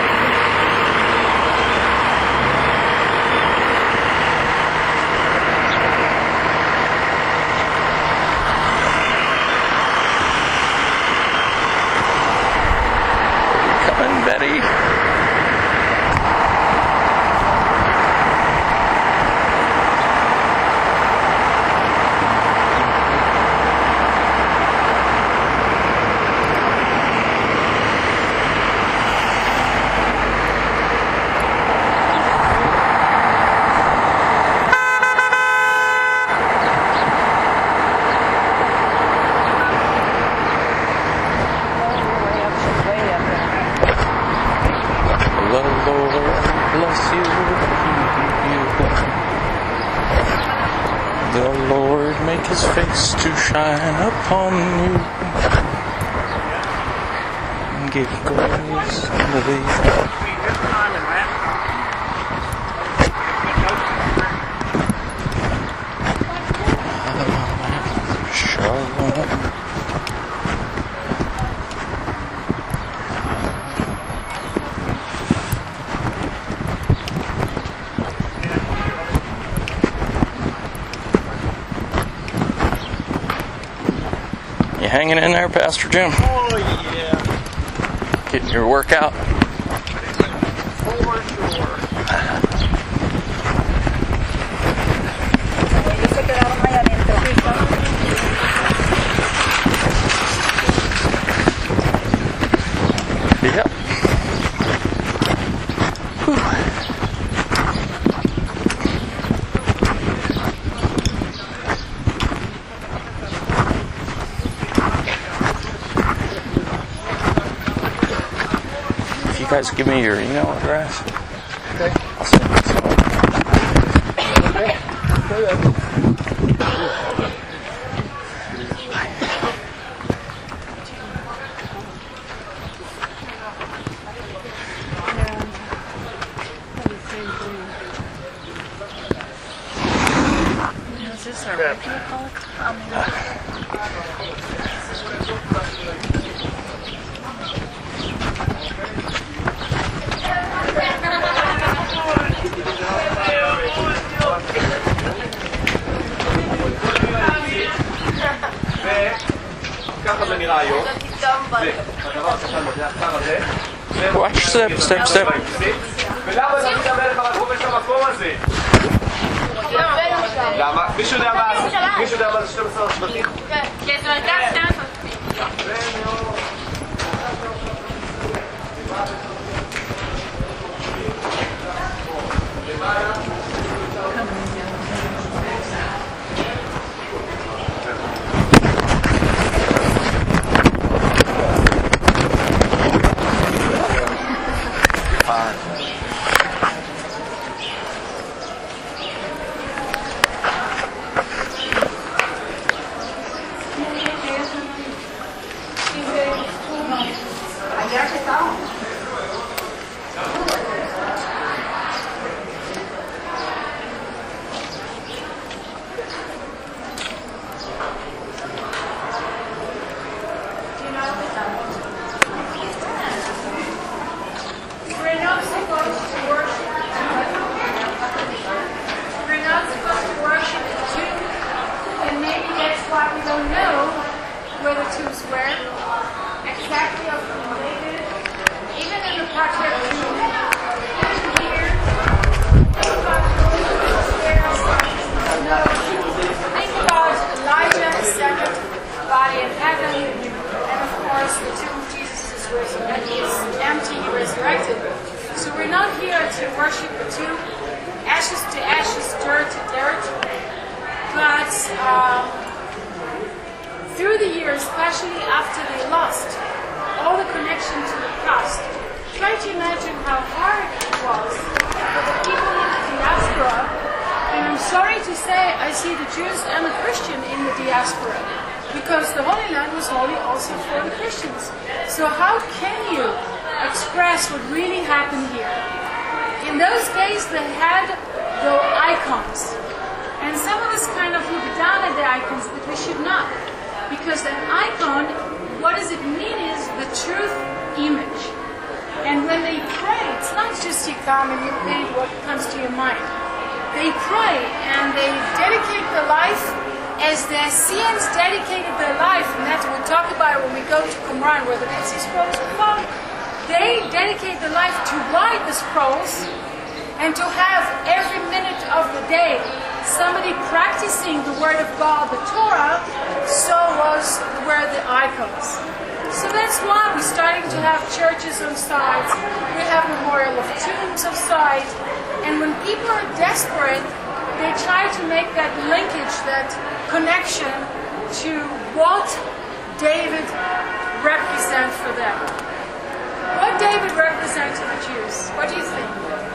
Coming, Betty. The Lord bless you. The Lord make his face to shine upon you and give grace unto thee. Shalom. You hanging in there, Pastor Jim? Oh, yeah. Getting your workout? For sure. Yep. If you guys give me your email address, Okay. I'll send you some. Okay. Okay. Is this our regular call? ככה זה נראה היום. Watch, step, step, step. ולמה דוד המלך אבל כובש את המקום הזה? למה? מישהו יודע מה זה? מישהו יודע מה זה שנים עשר השבטים? כן, זה מרכז שנים עשר השבטים. why we don't know where the tombs were exactly of King David. Even in the patriarch tomb, even here, think about Elijah ascended, body in heaven, and of course the tomb of Jesus is resurrected. He is empty, he resurrected. So we're not here to worship the tomb, ashes to ashes, dirt to dirt. But um, through the years, especially after they lost all the connection to the past, try to imagine how hard it was for the people in the diaspora. And I'm sorry to say, I see the Jews and the Christian in the diaspora, because the Holy Land was holy also for the Christians. So how can you express what really happened here? In those days, they had the icons. And some of us kind of look down at the icons, but we should not. Because an icon, what does it mean is the truth image. And when they pray, it's not just you come and you paint what comes to your mind. They pray and they dedicate their life as the Assyrians dedicated their life, and that's what we talk about when we go to Qumran, where the Dead Sea Scrolls were found. They dedicate their life to write the scrolls and to have every minute of the day somebody practicing the Word of God, the Torah. So was were the icons. So that's why we're starting to have churches on sides. We have memorial of tombs on side. And when people are desperate, they try to make that linkage, that connection to what David represents for them. What David represents to the Jews? What do you think?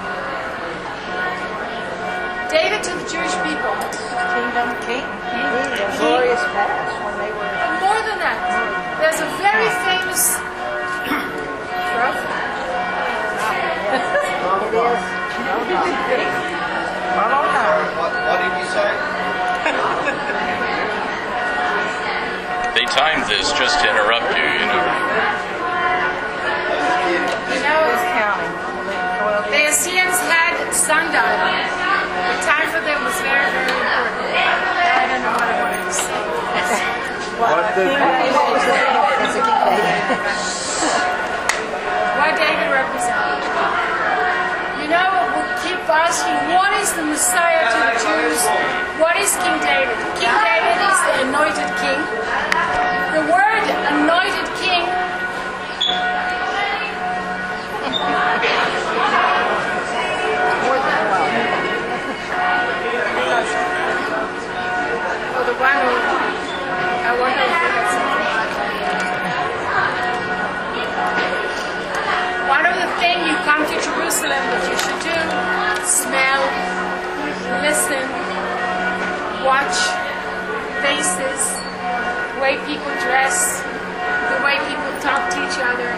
David to the Jewish people. Kingdom king. King. Glorious past when they were. And more than that, there's a very famous prophet. It is. What, what did you say? They timed this just to interrupt you, you know. You know, the Assyrians had sundial. The time for them was very, very important. I don't know what I wanted to say. What did What David represented. You know, we keep asking, what is the Messiah to the Jews? What is King David? King David is the anointed king. The word anointed king for the one who I wonder if you had something. One of the things you come to Jerusalem that you should do, smell, listen, watch faces, the way people dress, the way people talk to each other.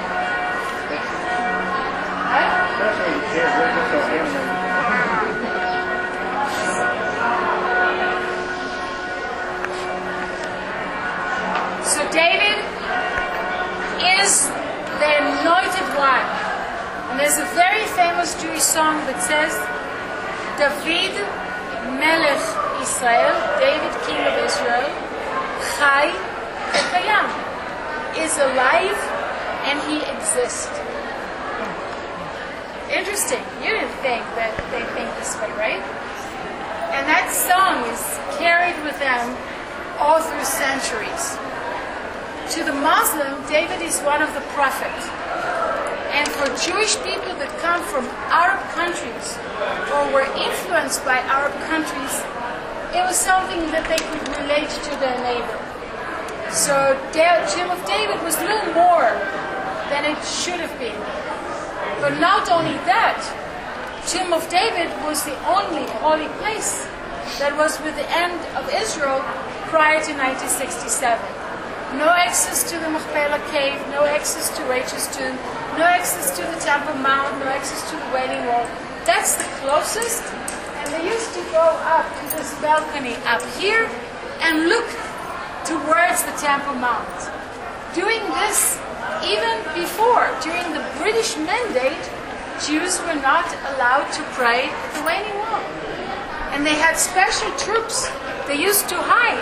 So David is the anointed one. And there's a very famous Jewish song that says, David Melech Israel, David King of Israel, Chai Vekayam, is alive and he exists. Interesting. You didn't think that they think this way, right? And that song is carried with them all through centuries. To the Muslim, David is one of the prophets. And for Jewish people that come from Arab countries or were influenced by Arab countries, it was something that they could relate to their neighbor. So the Tomb of David was a little more than it should have been. But not only that, Tomb of David was the only holy place that was with the end of Israel prior to nineteen sixty-seven. No access to the Machpelah cave, no access to Rachel's tomb, no access to the Temple Mount, no access to the Wailing Wall. That's the closest. And they used to go up to this balcony up here and look towards the Temple Mount. Doing this even before, during the British Mandate, Jews were not allowed to pray at the Wailing Wall. And they had special troops. They used to hide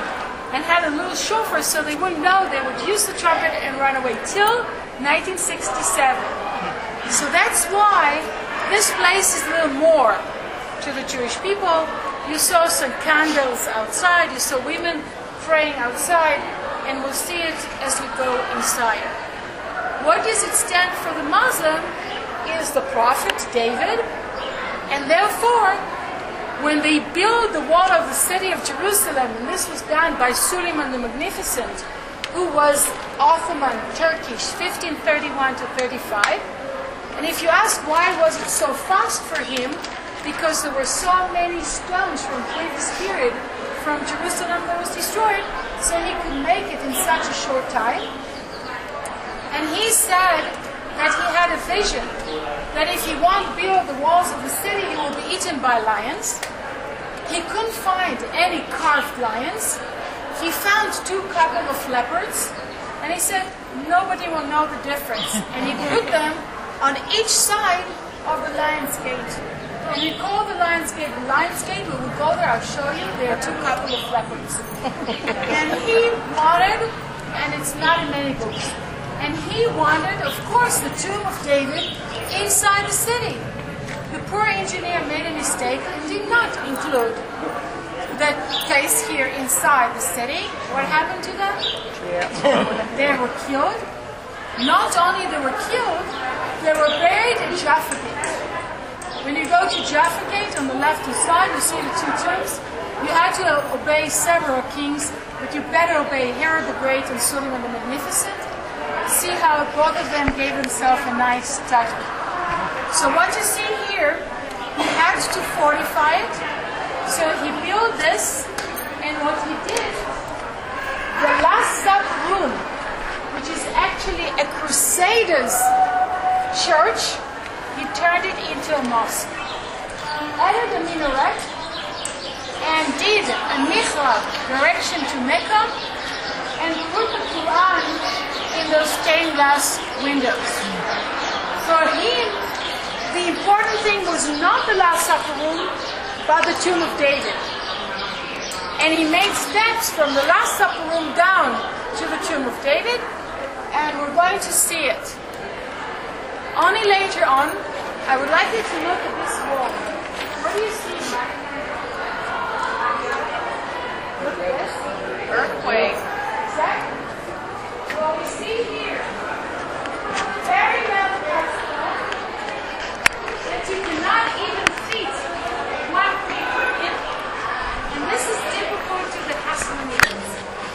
and had a little chauffeur so they wouldn't know. They would use the trumpet and run away till nineteen sixty-seven. So that's why this place is a little more to the Jewish people. You saw some candles outside, you saw women praying outside, and we'll see it as we go inside. What does it stand for the Muslim is the prophet David, and therefore when they build the wall of the city of Jerusalem, and this was done by Suleiman the Magnificent, who was Ottoman, Turkish, fifteen thirty-one to thirty-five. And if you ask why was it so fast for him, because there were so many stones from previous period from Jerusalem that was destroyed, so he could make it in such a short time. And he said that he had a vision that if he won't build the walls of the city, he will be eaten by lions. He couldn't find any carved lions. He found two couple of leopards, and he said, nobody will know the difference. And he put them on each side of the Lion's Gate. And we call the Lion's Gate the Lion's Gate. We will go there, I'll show you. There are two couple of leopards. And he wanted, and it's not in many books, and he wanted, of course, the tomb of David inside the city. The poor engineer made a mistake and did not include that place here inside the city. What happened to them? Yeah. They were killed. Not only they were killed, they were buried in Jaffa Gate. When you go to Jaffa Gate on the left-hand side, you see the two tombs. You had to obey several kings, but you better obey Herod the Great and Suleiman the Magnificent. See how both of them gave themselves a nice title. So what you see here, he had to fortify it. So he built this, and what he did, the last supper room, which is actually a Crusaders church, he turned it into a mosque. He added a minaret and did a mihrab direction to Mecca and put the Quran in those stained glass windows. For him, the important thing was not the Last Supper room, but the tomb of David. And he made steps from the Last Supper room down to the tomb of David, and we're going to see it. Only later on, I would like you to look at this wall. What do you see, Mike? Look at this. Earthquake. Exactly. Well, we see here, very well that you cannot even fit one paper in. And this is typical to the Hasmoneans.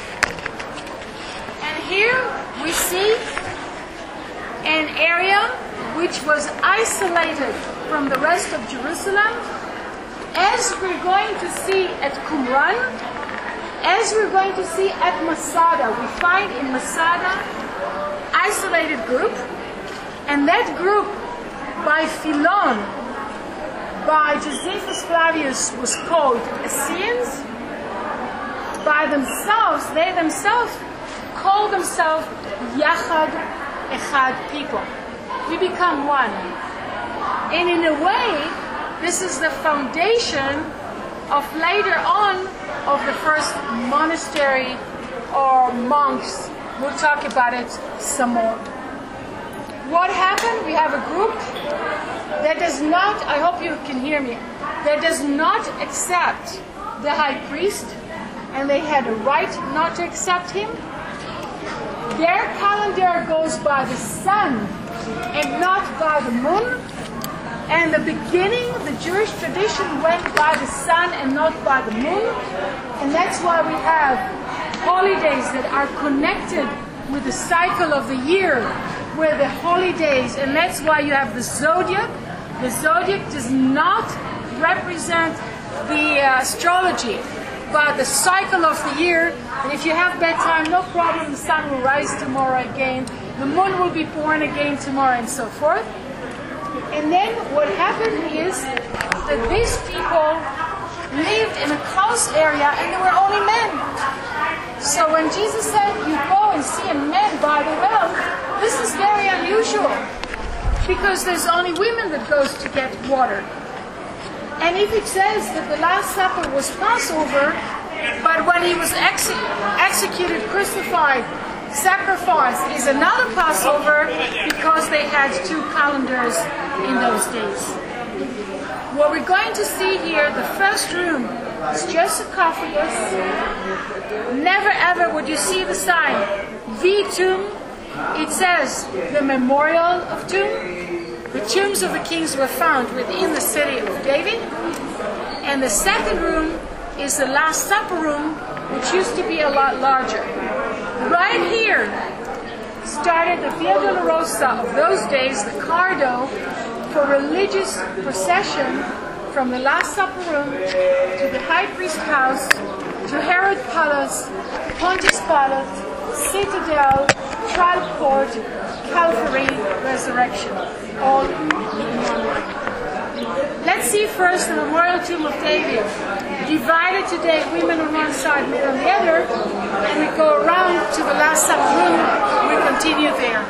And here we see an area which was isolated from the rest of Jerusalem, as we're going to see at Qumran, as we're going to see at Masada. We find in Masada isolated group, and that group by Philon, by Josephus Flavius, was called Essenes. By themselves, they themselves call themselves Yachad Echad people. We become one. And in a way, this is the foundation of later on of the first monastery or monks. We'll talk about it some more. What happened? We have a group that does not, I hope you can hear me, that does not accept the high priest, and they had a right not to accept him. Their calendar goes by the sun and not by the moon. And the beginning, the Jewish tradition went by the sun and not by the moon. And that's why we have holidays that are connected with the cycle of the year, where the holidays, and that's why you have the zodiac. The zodiac does not represent the uh, astrology, but the cycle of the year. And if you have bedtime, no problem, the sun will rise tomorrow again, the moon will be born again tomorrow, and so forth. And then what happened is that these people lived in a close area, and there were only men. So when Jesus said, you go and see a man by the well, this is very unusual, because there's only women that goes to get water. And if it says that the Last Supper was Passover, But when he was exe executed, crucified, sacrificed, is another Passover because they had two calendars in those days. What we're going to see here, the first room, is just sarcophagus. Never ever would you see the sign, the tomb. It says the memorial of tomb. The tombs of the kings were found within the city of David. And the second room is the Last Supper room, which used to be a lot larger. Right here started the Via Dolorosa of those days, the Cardo, for religious procession from the Last Supper room to the High Priest house, to Herod Palace, Pontius Pilate, Citadel, Trial Court, Calvary, Resurrection, all in one line. Let's see first the Memorial Tomb of David, divided today, women on one side, men on the other, and we go around to the Last Supper room, we continue there.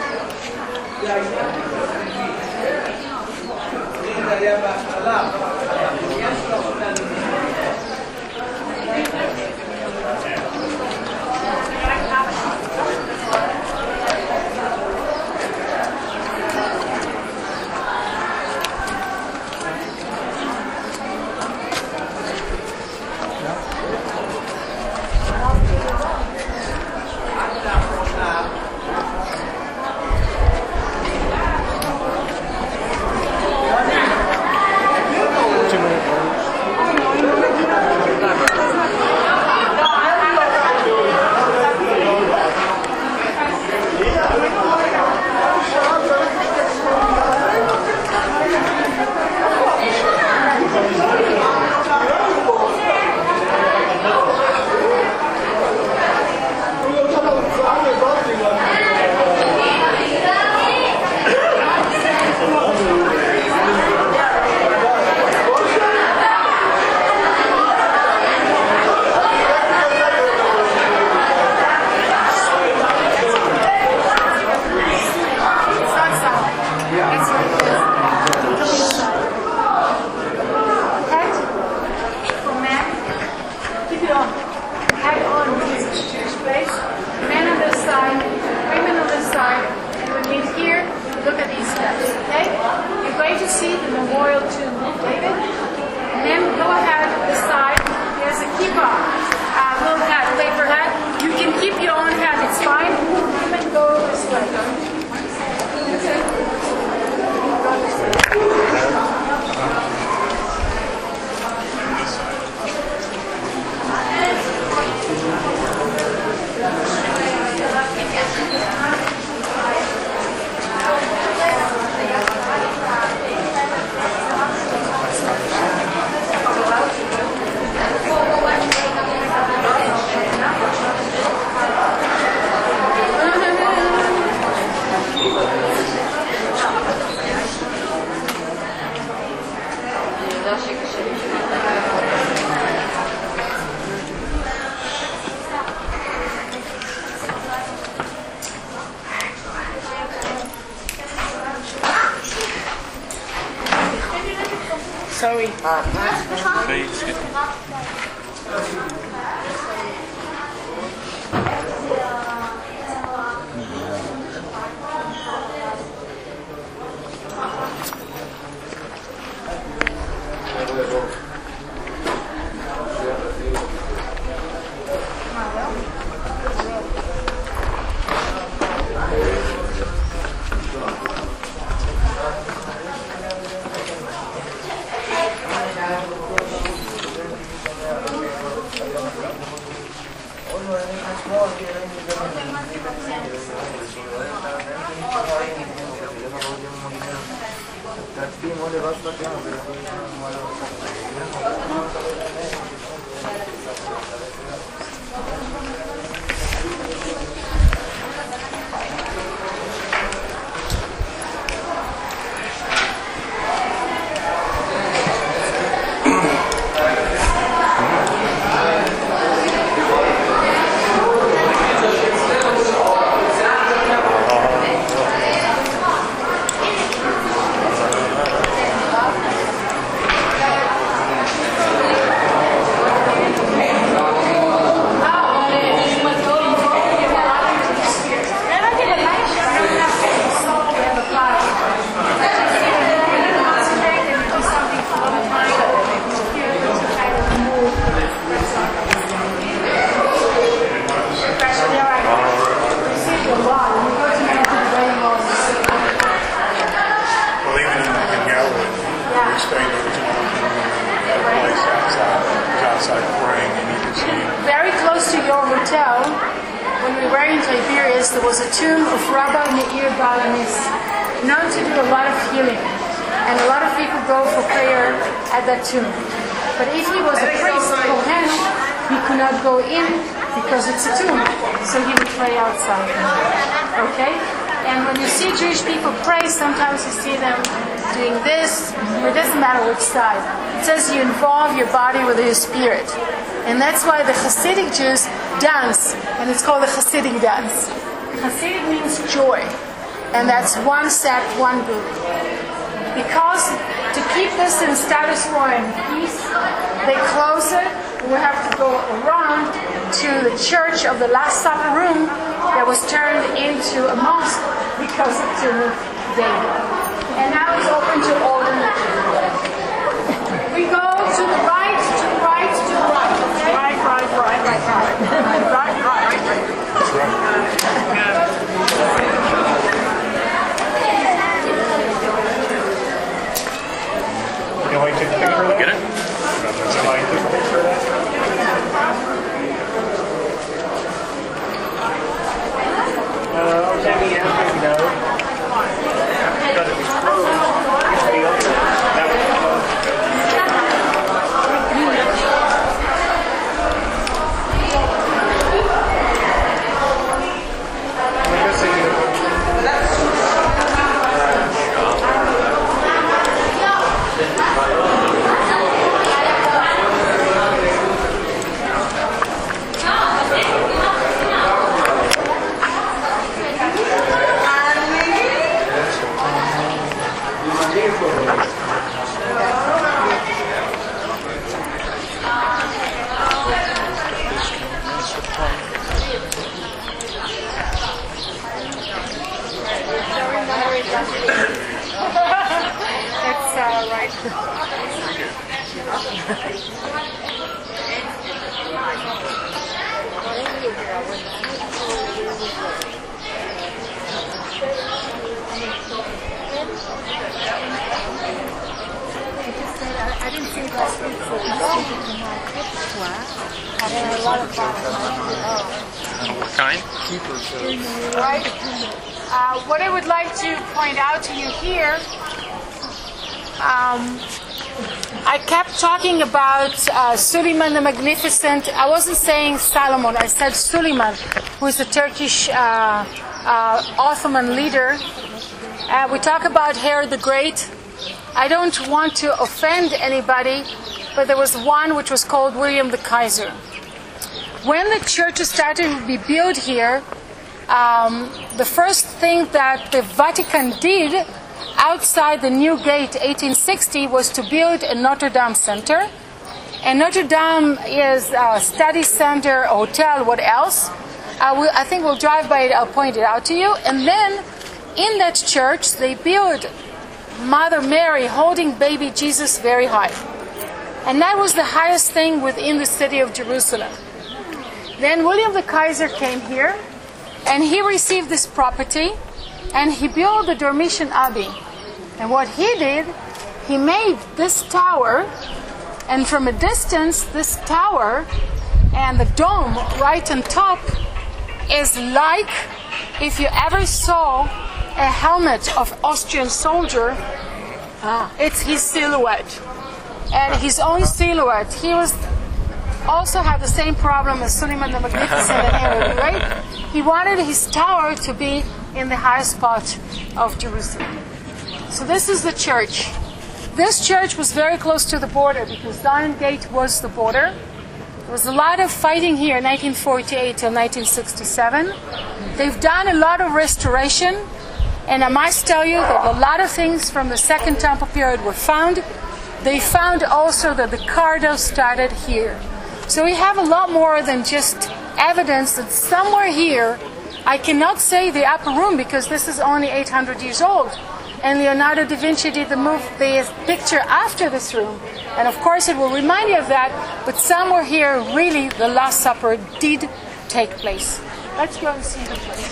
Sorry. there was a tomb of Rabbi Meir Baal HaNes, known to do a lot of healing. And a lot of people go for prayer at that tomb. But if he was a priest, Kohen, he could not go in because it's a tomb. So he would pray outside. Okay? And when you see Jewish people pray, sometimes you see them doing this, but it doesn't matter which side. It says you involve your body with your spirit. And that's why the Hasidic Jews dance, and it's called the Hasidic dance. Hasidic means joy. And that's one set, one group. Because to keep this in status quo and peace, they close it. We have to go around to the church of the Last Supper room that was turned into a mosque because of Tumah David. And now it's open to all the nations. We go to the right, to the right, to the right. Okay? Right, right, right, right, right. Right, right, right. You want to take a picture of that? Get it? Would you like to take a picture of that? Uh, maybe yes, maybe no. Does it be closed? It should be open. That would be closed. We're missing That's uh, right. I didn't see last week, so I had a lot of fun. What kind? Right? Uh, what I would like to point out to you here, um, I kept talking about uh, Suleiman the Magnificent. I wasn't saying Solomon, I said Suleiman, who is a Turkish uh, uh, Ottoman leader. Uh, we talk about Herod the Great. I don't want to offend anybody, but there was one which was called William the Kaiser. When the churches started to be built here, um, the first thing that the Vatican did outside the new gate, eighteen sixty, was to build a Notre Dame Center. And Notre Dame is a study center, a hotel, what else? Uh, we, I think we'll drive by it, I'll point it out to you. And then in that church, they built Mother Mary holding baby Jesus very high. And that was the highest thing within the city of Jerusalem. Then William the Kaiser came here, and he received this property, and he built the Dormition Abbey. And what he did, he made this tower, and from a distance, this tower and the dome right on top is like if you ever saw a helmet of Austrian soldier, ah. It's his silhouette. And his own silhouette. He was also had the same problem as Suleiman the Magnificent and Herod, right? He wanted his tower to be in the highest spot of Jerusalem. So this is the church. This church was very close to the border because Zion Gate was the border. There was a lot of fighting here in nineteen forty-eight till nineteen sixty-seven. They've done a lot of restoration. And I must tell you that a lot of things from the Second Temple period were found. They found also that the Cardo started here. So we have a lot more than just evidence that somewhere here, I cannot say the upper room because this is only eight hundred years old. And Leonardo da Vinci did the move, the picture after this room. And of course it will remind you of that, but somewhere here really the Last Supper did take place. Let's go and see the place.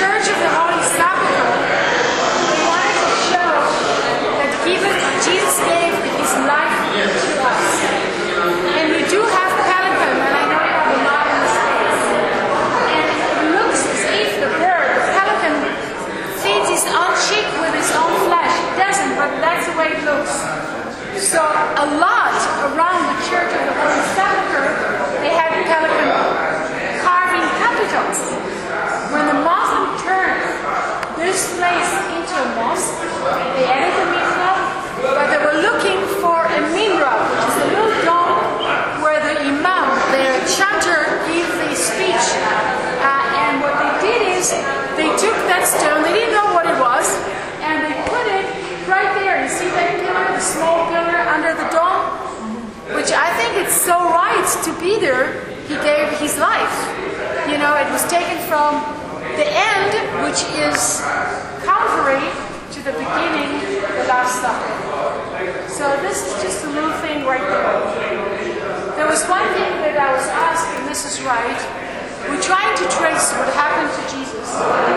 Church of the Holy Sepulchre, we wanted to show that Jesus gave his life to us. And we do have pelican, and I know you have a lot in the States. And it looks as if the bird, the pelican, feeds his own cheek with his own flesh. It doesn't, but that's the way it looks. So a lot around the Church of the Holy Sepulchre, they had pelican carving capitals. When the Muslim turned this place into a mosque, they added the mihrab, but they were looking for a minrab, which is a little dome where the imam, the chanter, gave the speech. Uh, and what they did is they took that stone, they didn't know what it was, and they put it right there. You see that pillar, the small pillar under the dome? Which I think it's so right to be there. He gave his life. You know, it was taken from the end, which is Calvary, to the beginning, the Last Supper. So this is just a little thing right there. There was one thing that I was asked, and this is right. We're trying to trace what happened to Jesus.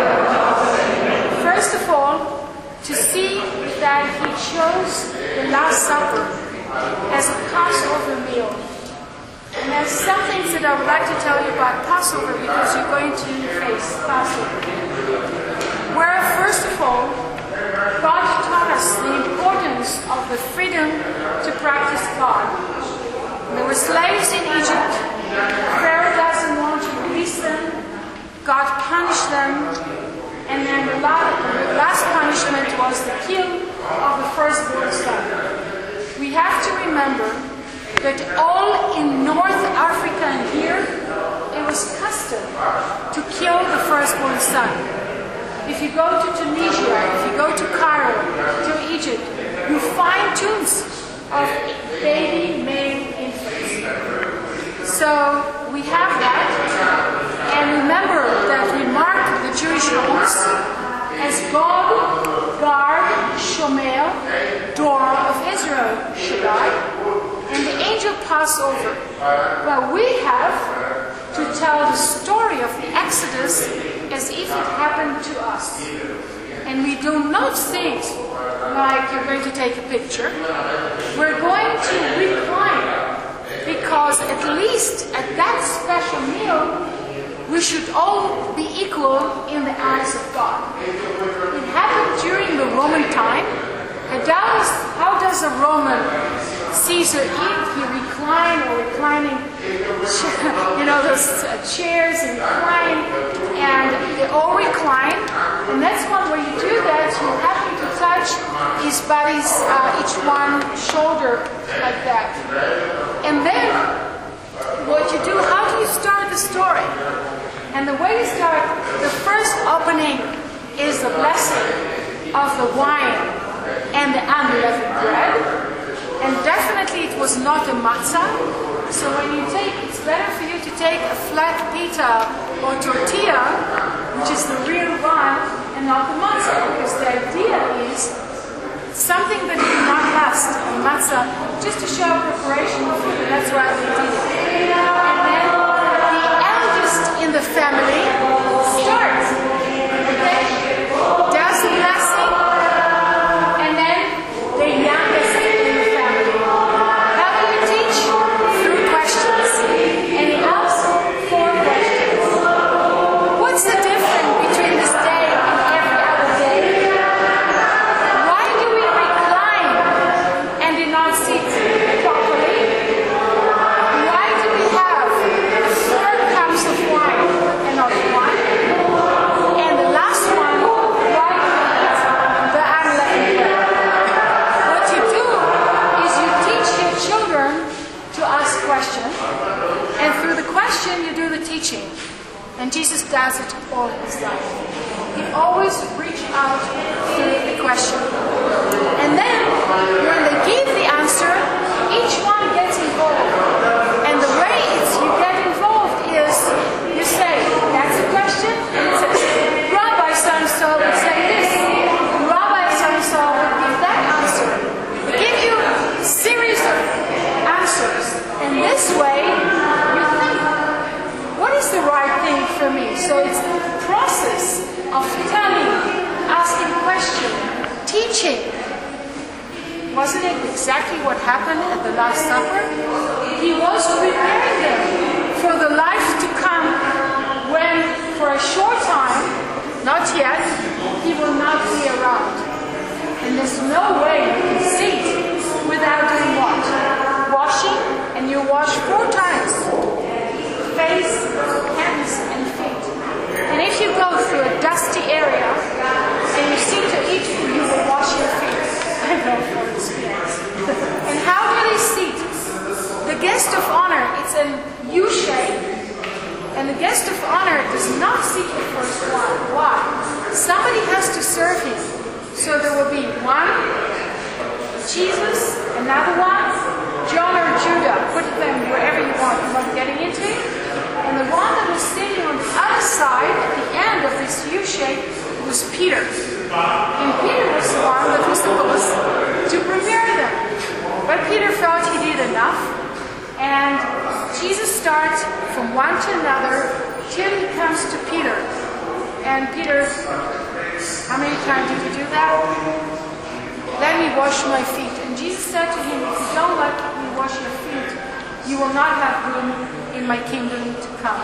First of all, to see that he chose the Last Supper as a Passover meal. And there's some things that I would like to tell you about Passover, because you're going to face Passover. Where, first of all, God taught us the importance of the freedom to practice God. There were slaves in Egypt. Pharaoh doesn't want to release them. God punished them. And then the last punishment was the kill of the firstborn son. We have to remember that all in North Africa and here, it was custom to kill the firstborn son. If you go to Tunisia, if you go to Cairo, to Egypt, you find tombs of baby male infants. So we have that. And remember that we mark the Jewish homes as Gog, Gog, Shomer, door of Israel, Shaddai, and the angel Passover. But we have to tell the story of the Exodus as if it happened to us. And we do not think like you're going to take a picture. We're going to recline, because at least at that special meal, we should all be equal in the eyes of God. It happened during the Roman time. And that was, how does a Roman Caesar eat? He reclined or reclining, you know, those uh, chairs and recline, and they all recline. And that's one where you do that, you happen to touch his body's, uh, each one shoulder like that. And then what you do, how do you start the story? And the way you start, the first opening is the blessing of the wine and the unleavened bread. And definitely it was not a matzah. So when you take, it's better for you to take a flat pita or tortilla, which is the real one, and not the matzah. Because the idea is something that will not last, a matzah, just to show preparation of food. And that's why we did it. And then the eldest in the family starts. Okay? Does the blessing, and then the youngest in the family. How do you teach? Through questions. And he asks four questions. What's the difference between this day and every other day? Why do we recline and do not sit properly? Why do we have four cups of wine and not one? And the last one, why do we eat the unleavened bread? What you do is you teach your children to ask questions, and through the question you do the teaching. And Jesus does it all his life. He always reaches out through the question. And then, when they give the answer, each one gets involved. And the way it's, you get involved is, you say, that's a question, and it says, Rabbi so-and-so would say this, Rabbi so-and-so would give that answer. We give you a series of answers. And this way, you think, what is the right thing for me? So it's the process of Wasn't it exactly what happened at the Last Supper? He was preparing them for the life to come when, for a short time, not yet, he will not be around. And there's no way you can see it without doing what? Washing, and you wash four times. Face, hands, and feet. And if you go through a dusty area and you seem to eat food, you will wash your feet. I know from experience. And how do they seat? The guest of honor, it's a U shape. And the guest of honor does not seat the first one. Why? Somebody has to serve him. So there will be one, Jesus, another one, John or Judah. Put them wherever you want. I'm not getting into it. And the one that was sitting on the other side, at the end of this U shape, was Peter. And Peter was the one that was supposed to prepare them. But Peter felt he did enough. And Jesus starts from one to another till he comes to Peter. And Peter, how many times did you do that? Let me wash my feet. And Jesus said to him, if you don't let me wash your feet, you will not have room in my kingdom to come.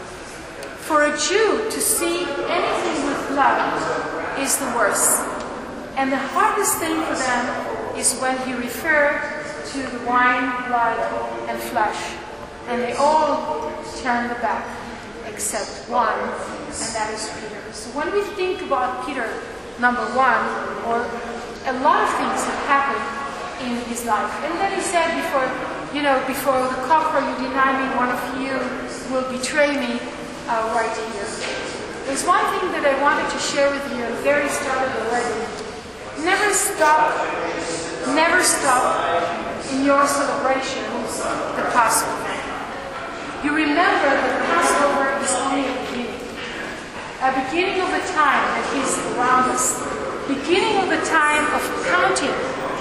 For a Jew to see anything with blood is the worst. And the hardest thing for them is when he referred to the wine, blood, and flesh. And they all turn the back, except one, and that is Peter. So when we think about Peter, number one, or a lot of things that happened in his life. And then he said before, you know, before the cock crow, you deny me, one of you will betray me uh, right here. There's one thing that I wanted to share with you at the very start of the wedding. Never stop, never stop in your celebration the Passover. You remember that Passover is only a beginning. A beginning of the time that is around us. Beginning of the time of counting.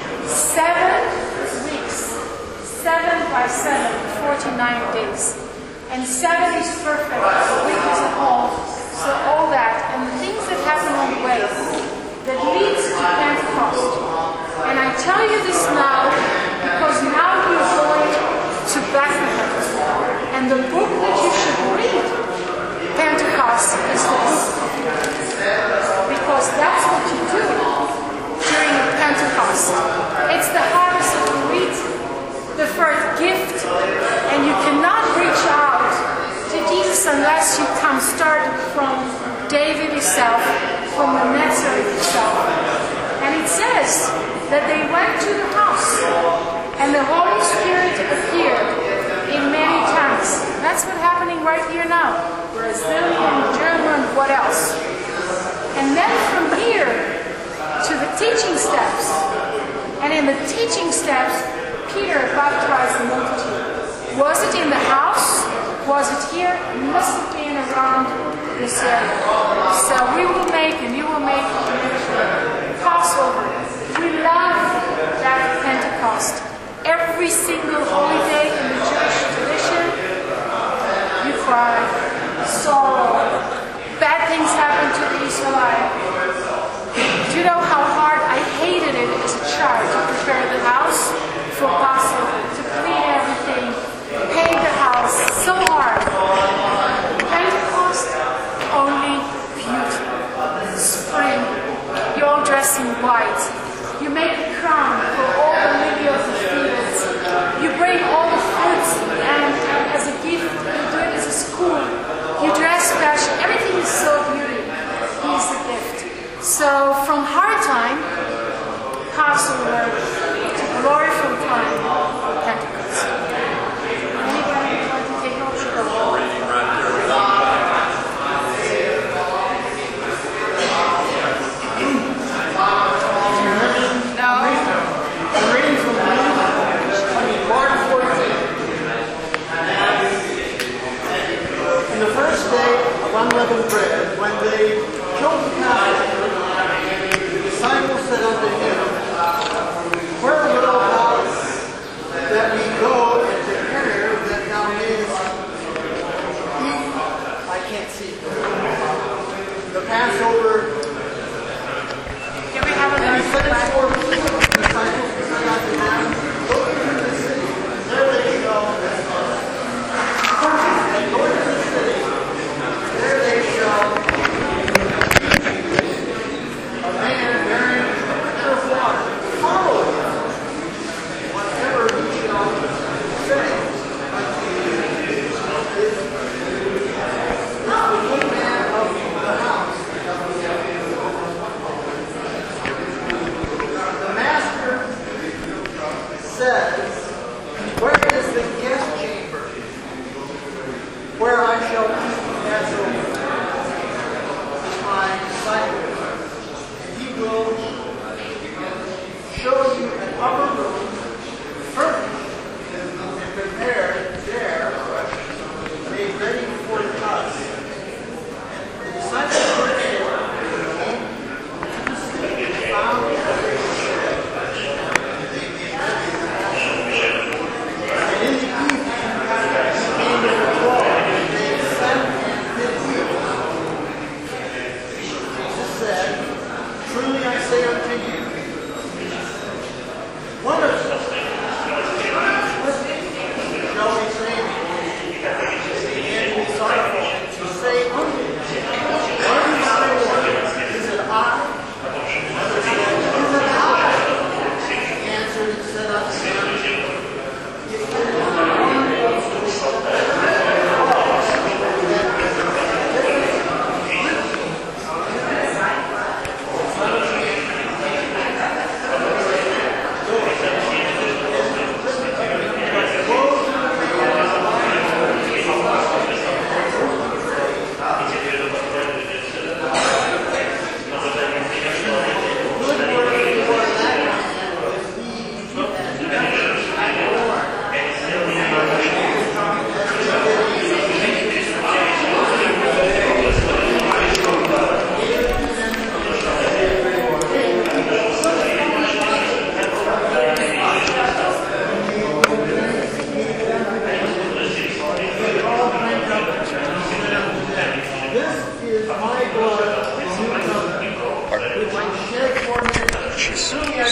Seven weeks. Seven by seven, forty-nine days. And seven is perfect. The week is a whole. So all that. And the things that happen on the way that leads to Pentecost. And I tell you this now because now you're going to Bethlehem. And the book that you should read, Pentecost, is the book of Pentecost. Because that's what you do during Pentecost. It's the harvest of the wheat, the first gift, and you cannot reach out to Jesus unless you come start from David himself, from the Nazareth himself. And it says that they went to the house and the Holy Spirit appeared in many tongues. That's what's happening right here now. Brazilian, German, what else? And then from here to the teaching steps. And in the teaching steps, Peter baptized the multitude. Was it in the house? Was it here? It must have been around this area. So we will make, and you will make, Passover. We love that Pentecost. Every single holiday in the Jewish tradition, you cry, sorrow, bad things happen to the Israelites. Do you know how hard I hated it as a child to prepare the house for Passover, to clean everything, paint the house, so hard. Pentecost, only beauty. Spring, you're all dressed in white. You make a crown for all the lily of the fields. You bring all the fruits and, and as a gift, you do it as a school. You dress fashion, everything is so beautiful. He is the gift. So from hard time, Passover, to gloriful time, Pentecost. Anybody want to take over? Reading right there. Unleavened bread. When they killed the Passover, the disciples said unto him,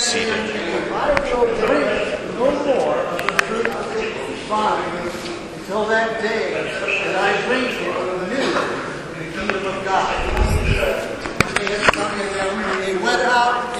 seated. I will drink no more of the fruit of the vine until that day that I drink it new in the kingdom of God. And they went out